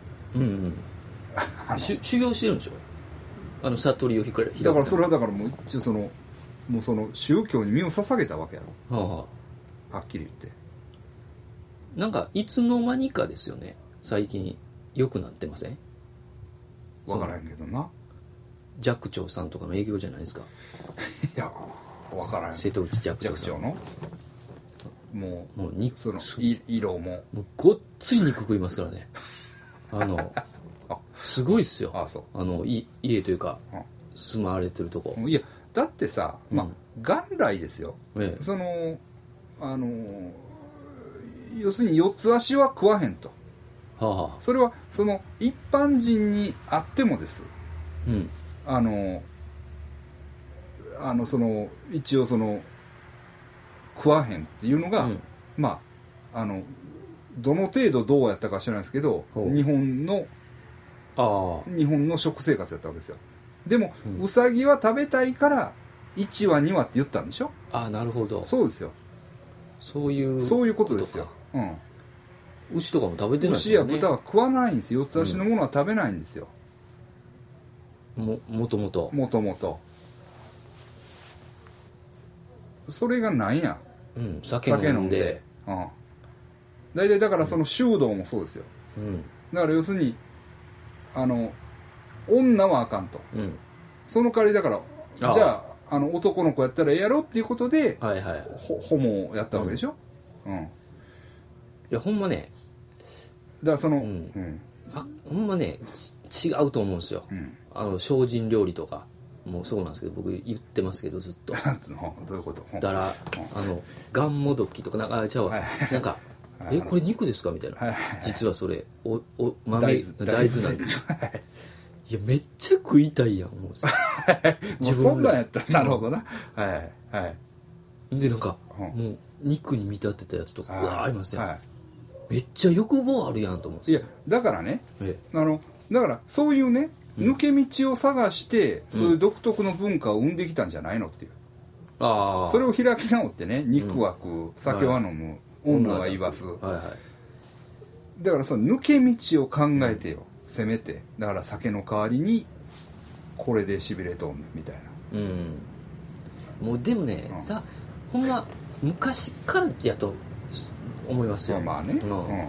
修行してるんでしょ？悟りを開く。 だからそれはだからもう一応もうその宗教に身を捧げたわけやろ。はっきり言って。 なんかいつの間にかですよね。最近良くなってません？ わからんけどな。 寂聴さんとかの営業じゃないですか。 いや、わからん。 瀬戸内寂聴のもうその色もうごっつい肉食いますからね。すごいっすよ。家というか、住まわれてるとこ。 いやだってさ、元来ですよ、その要するに四つ足は食わへんと、それはその一般人にあってもです、その一応その食わへんっていうのが、どの程度どうやったか知らないですけど、日本の食生活やったわけですよ。でも、ウサギは食べたいから1羽2羽って言ったんでしょ。 なるほど。 そうですよ。 そういうことですよ。 牛とかも食べてないですよね。牛や豚は食わないんですよ。四つ足のものは食べないんですよ。 もともとそれがなんや、 酒飲んで、 大体だからその修道もそうですよ、だから要するに女はあかんと、その代わりだからじゃあ男の子やったらええやろっていうことで、ホモをやったわけでしょ。いやほんまね、 だからその、 ほんまね違うと思うんですよ、精進料理とかもうそうなんですけど、僕言ってますけどずっと。 どういうこと？ だからがんもどきとかなんかなんかこれ肉ですかみたいな、実はそれ大豆なんですいやめっちゃ食いたいやん思うんですよ。 もうそんなんやったらなるほどな。 でなんかもう肉に見立てたやつとかありますよ、めっちゃ欲望あるやんと思うんですよ。 いやだからね、だからそういうね抜け道を探してそういう独特の文化を生んできたんじゃないのっていう、それを開き直ってね、肉は食う、酒は飲む、女は言わす、だからその抜け道を考えてよ、せめて。だから酒の代わりにこれでしびれとんねんみたいな。 もうでもね、ほんま昔からやと思いますよ。 まあね、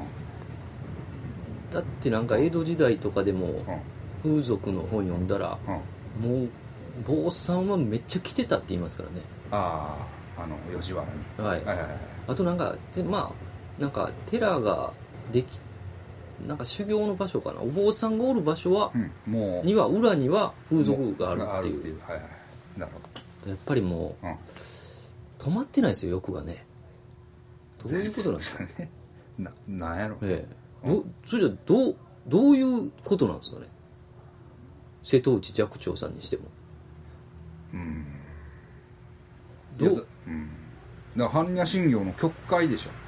だってなんか江戸時代とかでも、風俗の本読んだら、もう坊さんはめっちゃ来てたって言いますからね。 吉原に。 あとなんかなんか寺ができ、なんか修行の場所かな、お坊さんがおる場所は、には裏には風俗があるっていう。 なるほど。 やっぱりもう、止まってないですよ、欲がね。どういうことなんですかね。 なんやろ。 それじゃどういうことなんですかね。瀬戸内寂聴さんにしても。 だから般若心経の曲解でしょ。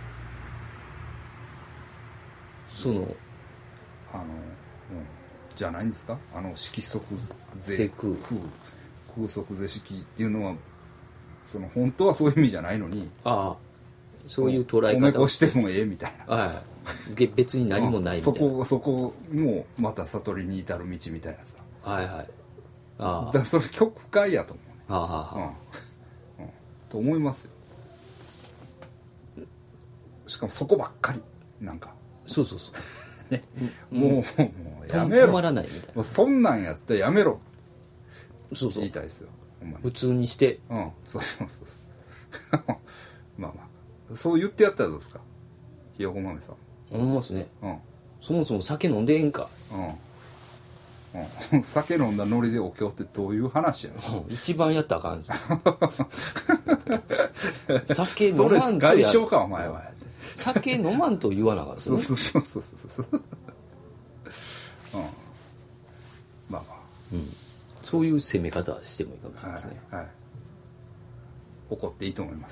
じゃないんですか。色即是空即是色っていうのは本当はそういう意味じゃないのに、 そういう捉え方をおめこしてもええみたいな、 別に何もないみたいな、 そこもまた悟りに至る道みたいなさ。だからそれ曲解やと思う。と思いますよ。しかもそこばっかりなんかそうね、もうやめろ、 止まらないみたいな。 そんなんやったらやめろ、言いたいですよ。 ほんまに普通にして、 そうまあそう言ってやったらどうですか、ひよこ豆さん。 思いますね、そもそも酒飲んでええんか、 酒飲んだノリでお経ってどういう話やの、 一番やったらあかん酒飲ストレまんとス解消かお前は。 酒飲まんと言わなかったですね。 そうまあまあ、 そういう攻め方してもいいかもしれないですね。 はい、怒っていいと思います。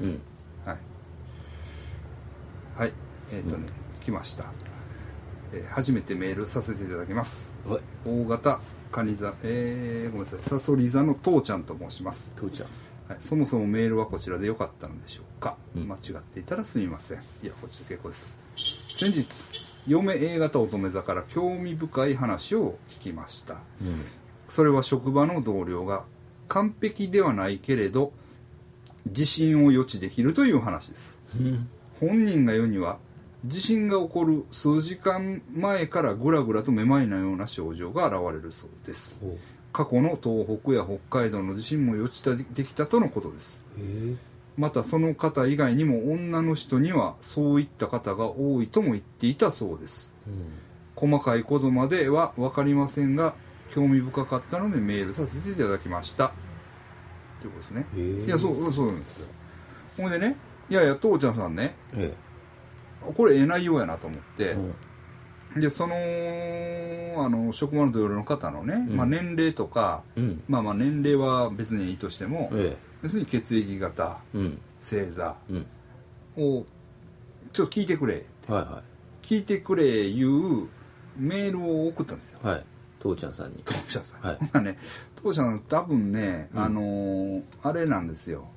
はい、来ました。初めてメールさせていただきます。大型カニ座、ごめんなさい、サソリ座の父ちゃんと申します。 父ちゃん、 そもそもメールはこちらでよかったのでしょうか、間違っていたらすみません。いや、こっちで結構です。先日嫁 A 型乙女座から興味深い話を聞きました、それは職場の同僚が完璧ではないけれど地震を予知できるという話です、本人が言うには地震が起こる数時間前からぐらぐらとめまいのような症状が現れるそうです。過去の東北や北海道の地震も予知できたとのことです。またその方以外にも女の人にはそういった方が多いとも言っていたそうです、細かいことまでは分かりませんが興味深かったのでメールさせていただきましたということですね。いや、そうなんですよ。ほんでね、いや父ちゃんさんね、これ内容やなと思って、でその職場の同僚の方のね、年齢とか、まあ年齢は別にいいとしても、要するに血液型、星座をちょっと聞いてくれ、聞いてくれいうメールを送ったんですよ。 父ちゃんさんに。 父ちゃんさん、ほんなね、父ちゃん多分ね、あれなんですよ、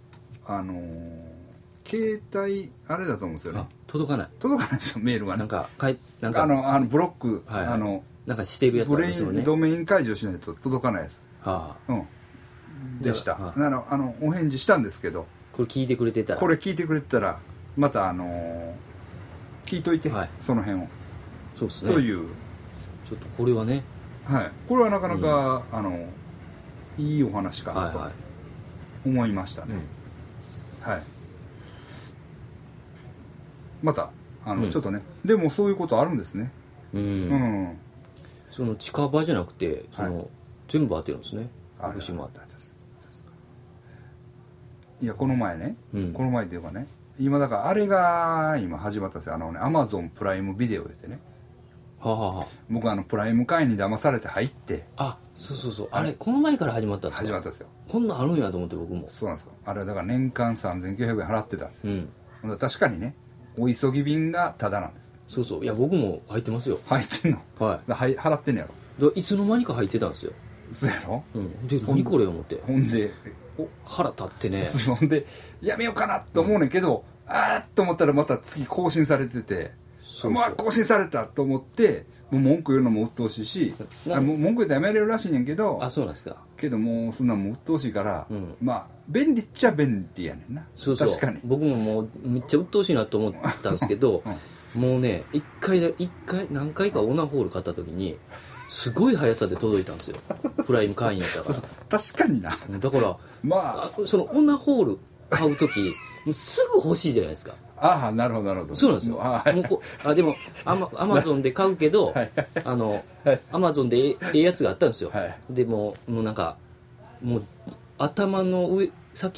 携帯あれだと思うんですよね。 届かないですよ、メールがね。 なんかブロック、 なんかしてるやつあるんですよね。 ドメイン解除しないと届かないです。でした。お返事したんですけど、 これ聞いてくれてたらまた聞いといて、その辺を。 そうですね。 というちょっとこれはね、 これはなかなか、いいお話かなと思いましたね。またちょっとね、でもそういうことあるんですね。 その近場じゃなくて全部当てるんですね。福島あたり。 いや、この前この前っていうかね、今だからあれが今始まったんですよ。Amazon プライムビデオでね、僕プライム会員に騙されて入って、 そうあれこの前から始まったんですか。 始まったんですよ。 こんなんあるんやと思って。僕もそうなんですよ。あれはだから年間3900円払ってたんですよ。確かにね、お急ぎ便がタダなんです。 いや、僕も入ってますよ。 入ってんの。払ってんのやろ。いつの間にか入ってたんですよ。 そうやろ。 で、何これ思って。 ほんで腹立ってね。 ほんでやめようかなと思うねんけど、あーっと思ったらまた次更新されてて、更新されたと思って、もう文句言うのも鬱陶しいし、文句言ってやめれるらしいねんけど、 そうなんですか。 けどもうそんなんも鬱陶しいから、便利っちゃ便利やねんな。確かに僕ももうめっちゃ鬱陶しいなと思ったんですけど、もうね、一回何回かオナホール買った時にすごい速さで届いたんですよ。プライム会員やったから確かにな。 だからそのオナホール買う時すぐ欲しいじゃないですか。 なるほどそうなんですよ。でもアマゾンで買うけど、アマゾンでええやつがあったんですよ。でもなんかもう頭の上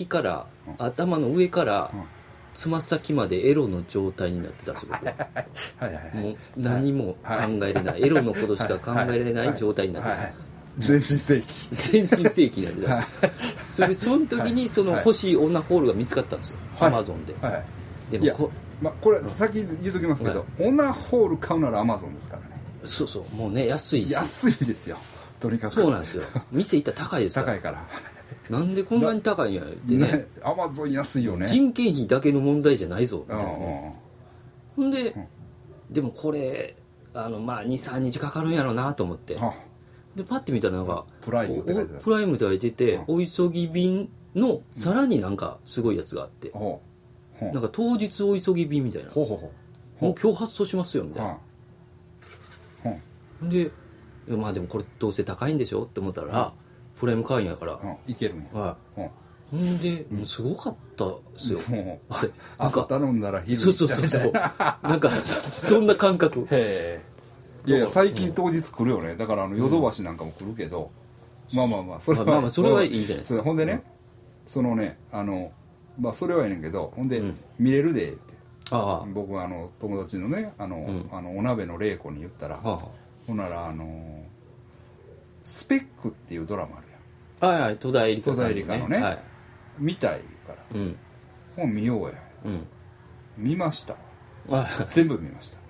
からつま先までエロの状態になってたんですよ。もう何も考えれない、エロのことしか考えられない状態になってた。 全身正規になってたんですよ。その時にその欲しいオナホールが見つかったんですよ、アマゾンで。 でもこれ先言うときますけど、オナホール買うならアマゾンですからね。 もうね、安いですよ、とにかく。 そうなんですよ。店行ったら高いですから。 高いから。 なんでこんなに高いんやってね。 アマゾン安いよね。 人件費だけの問題じゃないぞみたいな。ほんで、でもこれ23日かかるんやろうなと思って、でパッて見たらなんかプライムって書いてある。 プライムって書いてて、お急ぎ便のさらになんかすごいやつがあって、なんか当日お急ぎ便みたいな、もう今日発送しますよみたいな。ででもこれどうせ高いんでしょって思ったら、 プライム会員やから、 いけるんや。 はい。ほんで、もうすごかったですよ。あれ、 朝頼んだら昼そうそうそうそう。なんか、そんな感覚。 へえ。いやいや、最近当日来るよね。だからヨドバシなんかも来るけど、まあまあまあ、それは。 まあまあ、それはいいじゃないですか。 ほんでね、そのね、まあそれはええねんけど、ほんで、見れるでって。僕は友達のね、お鍋の玲子に言ったら、ほんなら、スペックっていうドラマあるやん。 はいはい、戸田恵梨香のね。見たいから。ほん見ようや。見ました。全部見ました。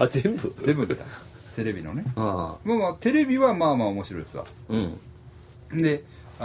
全部全部見た。テレビのね。まあテレビはまあまあ面白いですわ。で、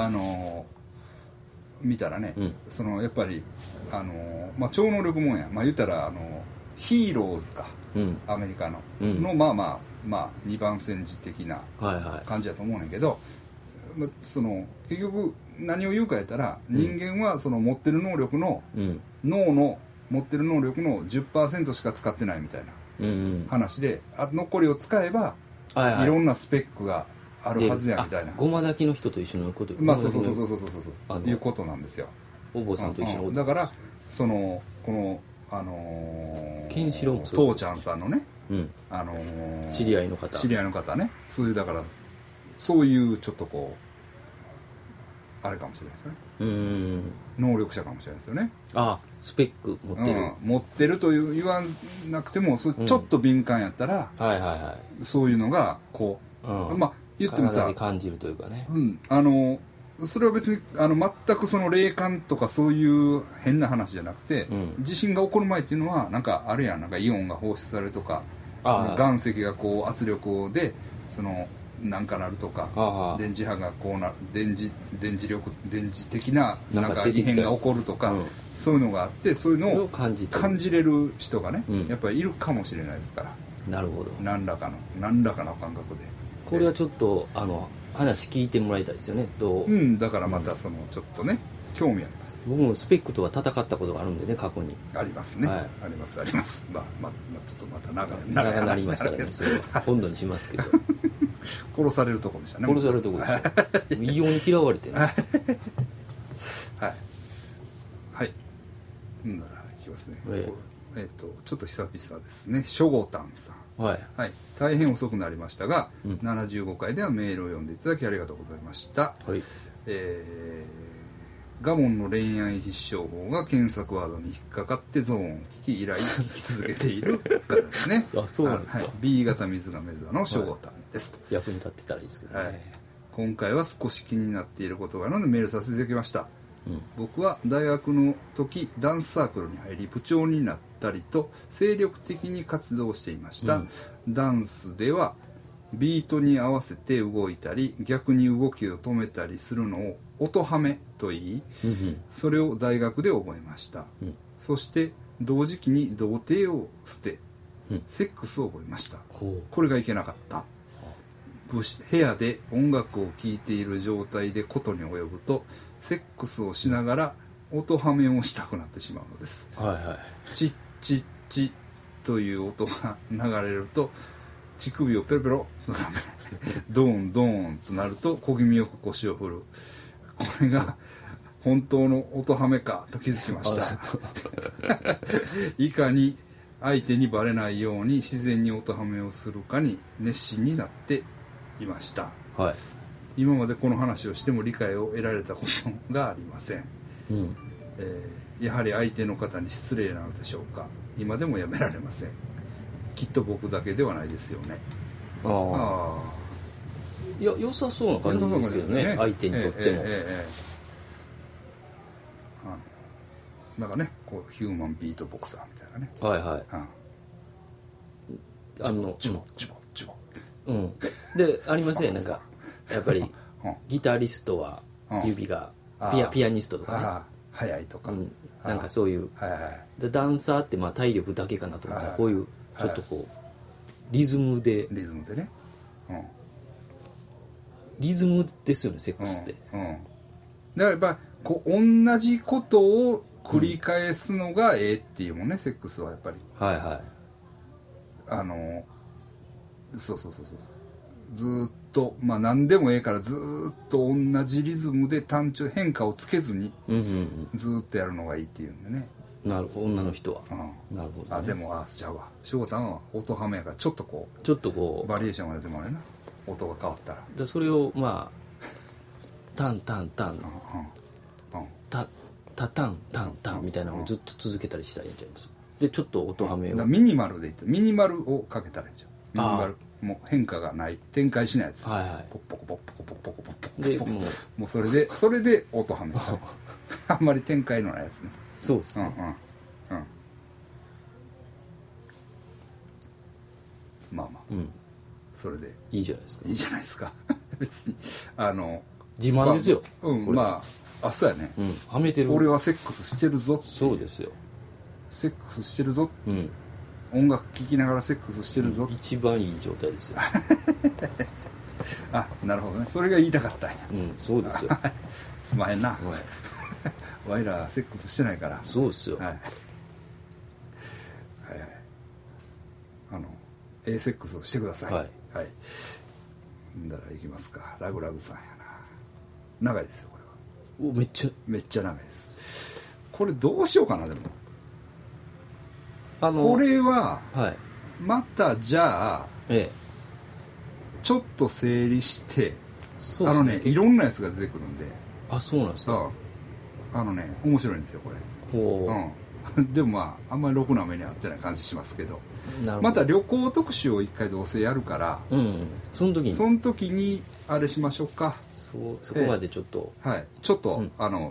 見たらね、やっぱりまあ超能力もんや。まあ言ったらヒーローズか、アメリカのまあまあ2番煎じ的な感じだと思うねんけど、結局何を言うかやったら、人間は持ってる能力の、脳の持ってる能力の 10% しか使ってないみたいな話で、残りを使えばいろんなスペックがあるはずやみたいな。 ごま炊きの人と一緒のこと。 まあそういうことなんですよ。 お坊さんと一緒のこと。 だからこのケンシロウも父ちゃんさんのね、 知り合いの方ね、そういうだからそういうちょっとこうあれかもしれないですよね。能力者かもしれないですよね。 スペック持ってる、 持ってると言わなくても、ちょっと敏感やったら、そういうのがこう、まあ言ってもさ、 体に感じるというかね。 それは別に全く霊感とかそういう変な話じゃなくて、地震が起こる前っていうのはなんかあるやん、なんかイオンが放出されるとか、岩石がこう圧力でなんかなるとか、電磁波がこう電磁的ななんか異変が起こるとか、そういうのがあって、そういうのを感じれる人がね、やっぱりいるかもしれないですから。 なるほど。 何らかの感覚で。 これはちょっと話聞いてもらいたいですよね。 だからまたちょっとね、興味あります。 僕もスペックとは戦ったことがあるんでね、過去に。 ありますね。あります。まあちょっとまた長くなりますからね。それは今度にしますけど。 殺されるとこでしたね。 殺されるとこですよ。異様に嫌われてね。はい 。ならいきますね。ちょっと久々ですね。ショゴタンさん。大変遅くなりましたが、75回ではメールを読んでいただきありがとうございました。ガモンの恋愛必勝法が検索ワードに引っかかってゾーンを聞き以来聞き続けている方ですね。 そうなんですか。 B 型水亀座のショゴタンですと。 役に立ってたらいいですけどね。 今回は少し気になっていることがあるのでメールさせていただきました。僕は大学の時ダンスサークルに入り部長になったりと精力的に活動していました。ダンスではビートに合わせて動いたり逆に動きを止めたりするのを音ハメと言い、それを大学で覚えました。そして同時期に童貞を捨て、セックスを覚えました。これがいけなかった。部屋で音楽を聴いている状態でことに及ぶとセックスをしながら音ハメをしたくなってしまうのです。チッチッチという音が流れると乳首をペロペロドーンドーンとなると小気味よく腰を振る。これが本当の音ハメかと気づきました。いかに相手にバレないように自然に音ハメをするかに熱心になっていました。今までこの話をしても理解を得られたことがありません。やはり相手の方に失礼なのでしょうか。今でもやめられません。きっと僕だけではないですよね。 いや、良さそうな感じですけどね、相手にとっても。 なんかね、こうヒューマンビートボクサーみたいなね。チュボで、ありますね、なんかやっぱりギタリストは指がピアニストとかね、 速いとか、 なんかそういうダンサーって体力だけかなと思ったら、こういうちょっとこうリズムでね、 リズムですよね、セックスって。 だからやっぱこう同じことを繰り返すのがええっていうもんね、セックスはやっぱり。そうずっとまあ何でもええからずーっと同じリズムで単調変化をつけずにずーっとやるのがいいっていうんでね。 なるほど、女の人は、なるほど、ね、 あでもじゃあ翔吾さんは音ハメやからちょっとこうバリエーションが出てもらえな、音が変わったら。 でそれをまあタンタンタンタタタンタンタンみたいなのをずっと続けたりしたらいいんちゃいます。でちょっと音ハメをミニマルでいってミニマルをかけたらいいんじゃん。ミニマルもう変化がない展開しないやつ、 はいはい、 ポッポコポッポコポッポコポッポコでもうそれで音ハメしたあんまり展開のないやつね。 そうですね、 まあまあ、それでいいじゃないですか。 いいじゃないですか別に自慢ですよ、 まあそうやね、 はめてる、 俺はセックスしてるぞって。 そうですよ、 セックスしてるぞ、音楽聴きながらセックスしてるぞ、 一番いい状態ですよあ、なるほどね、それが言いたかったんや。 そうですよすまへんな、ワイらセックスしてないから。 そうですよ、 はいはいはい、セックスをしてください。 はいはい。だからいきますか。ラグラグさんやな。長いですよこれは。 めっちゃ長いです。これどうしようかな。でもこれは、またじゃあ、ちょっと整理して、そうですね、いろんなやつが出てくるんで。 あ、そうなんですか。 面白いんですよこれ。でもまああんまりろくな目に遭ってない感じしますけど、また旅行特集を一回どうせやるから、その時にあれしましょうか。 そこまでちょっと、 ちょっと、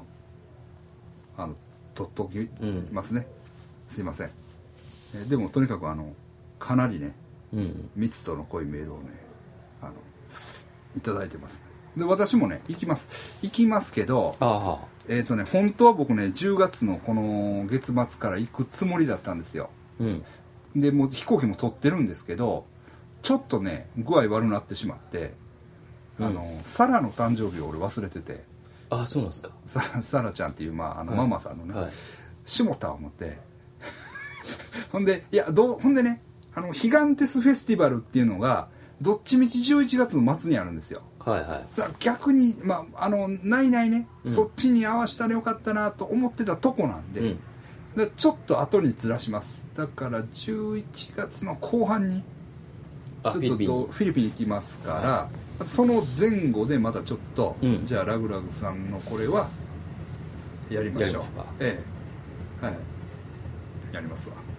取っときますね、すいません。でもとにかくかなりね、密度の濃いメールをねいただいてます。で私もね行きますけど、本当は僕ね10月のこの月末から行くつもりだったんですよ、でもう飛行機も取ってるんですけど、ちょっとね具合悪くなってしまって、サラの誕生日を俺忘れてて。 あ、そうなんですか。 サラちゃんっていうママさんのね、しもたを思ってほんでね、ヒガンテスフェスティバルっていうのがどっちみち11月の末にあるんですよ。だから逆にないね、そっちに合わせたらよかったなと思ってたとこなんで、ちょっと後にずらします。だから11月の後半にちょっとフィリピン行きますから、その前後でまたちょっと、じゃあラグラグさんのこれはやりましょう。はい、やりますわ。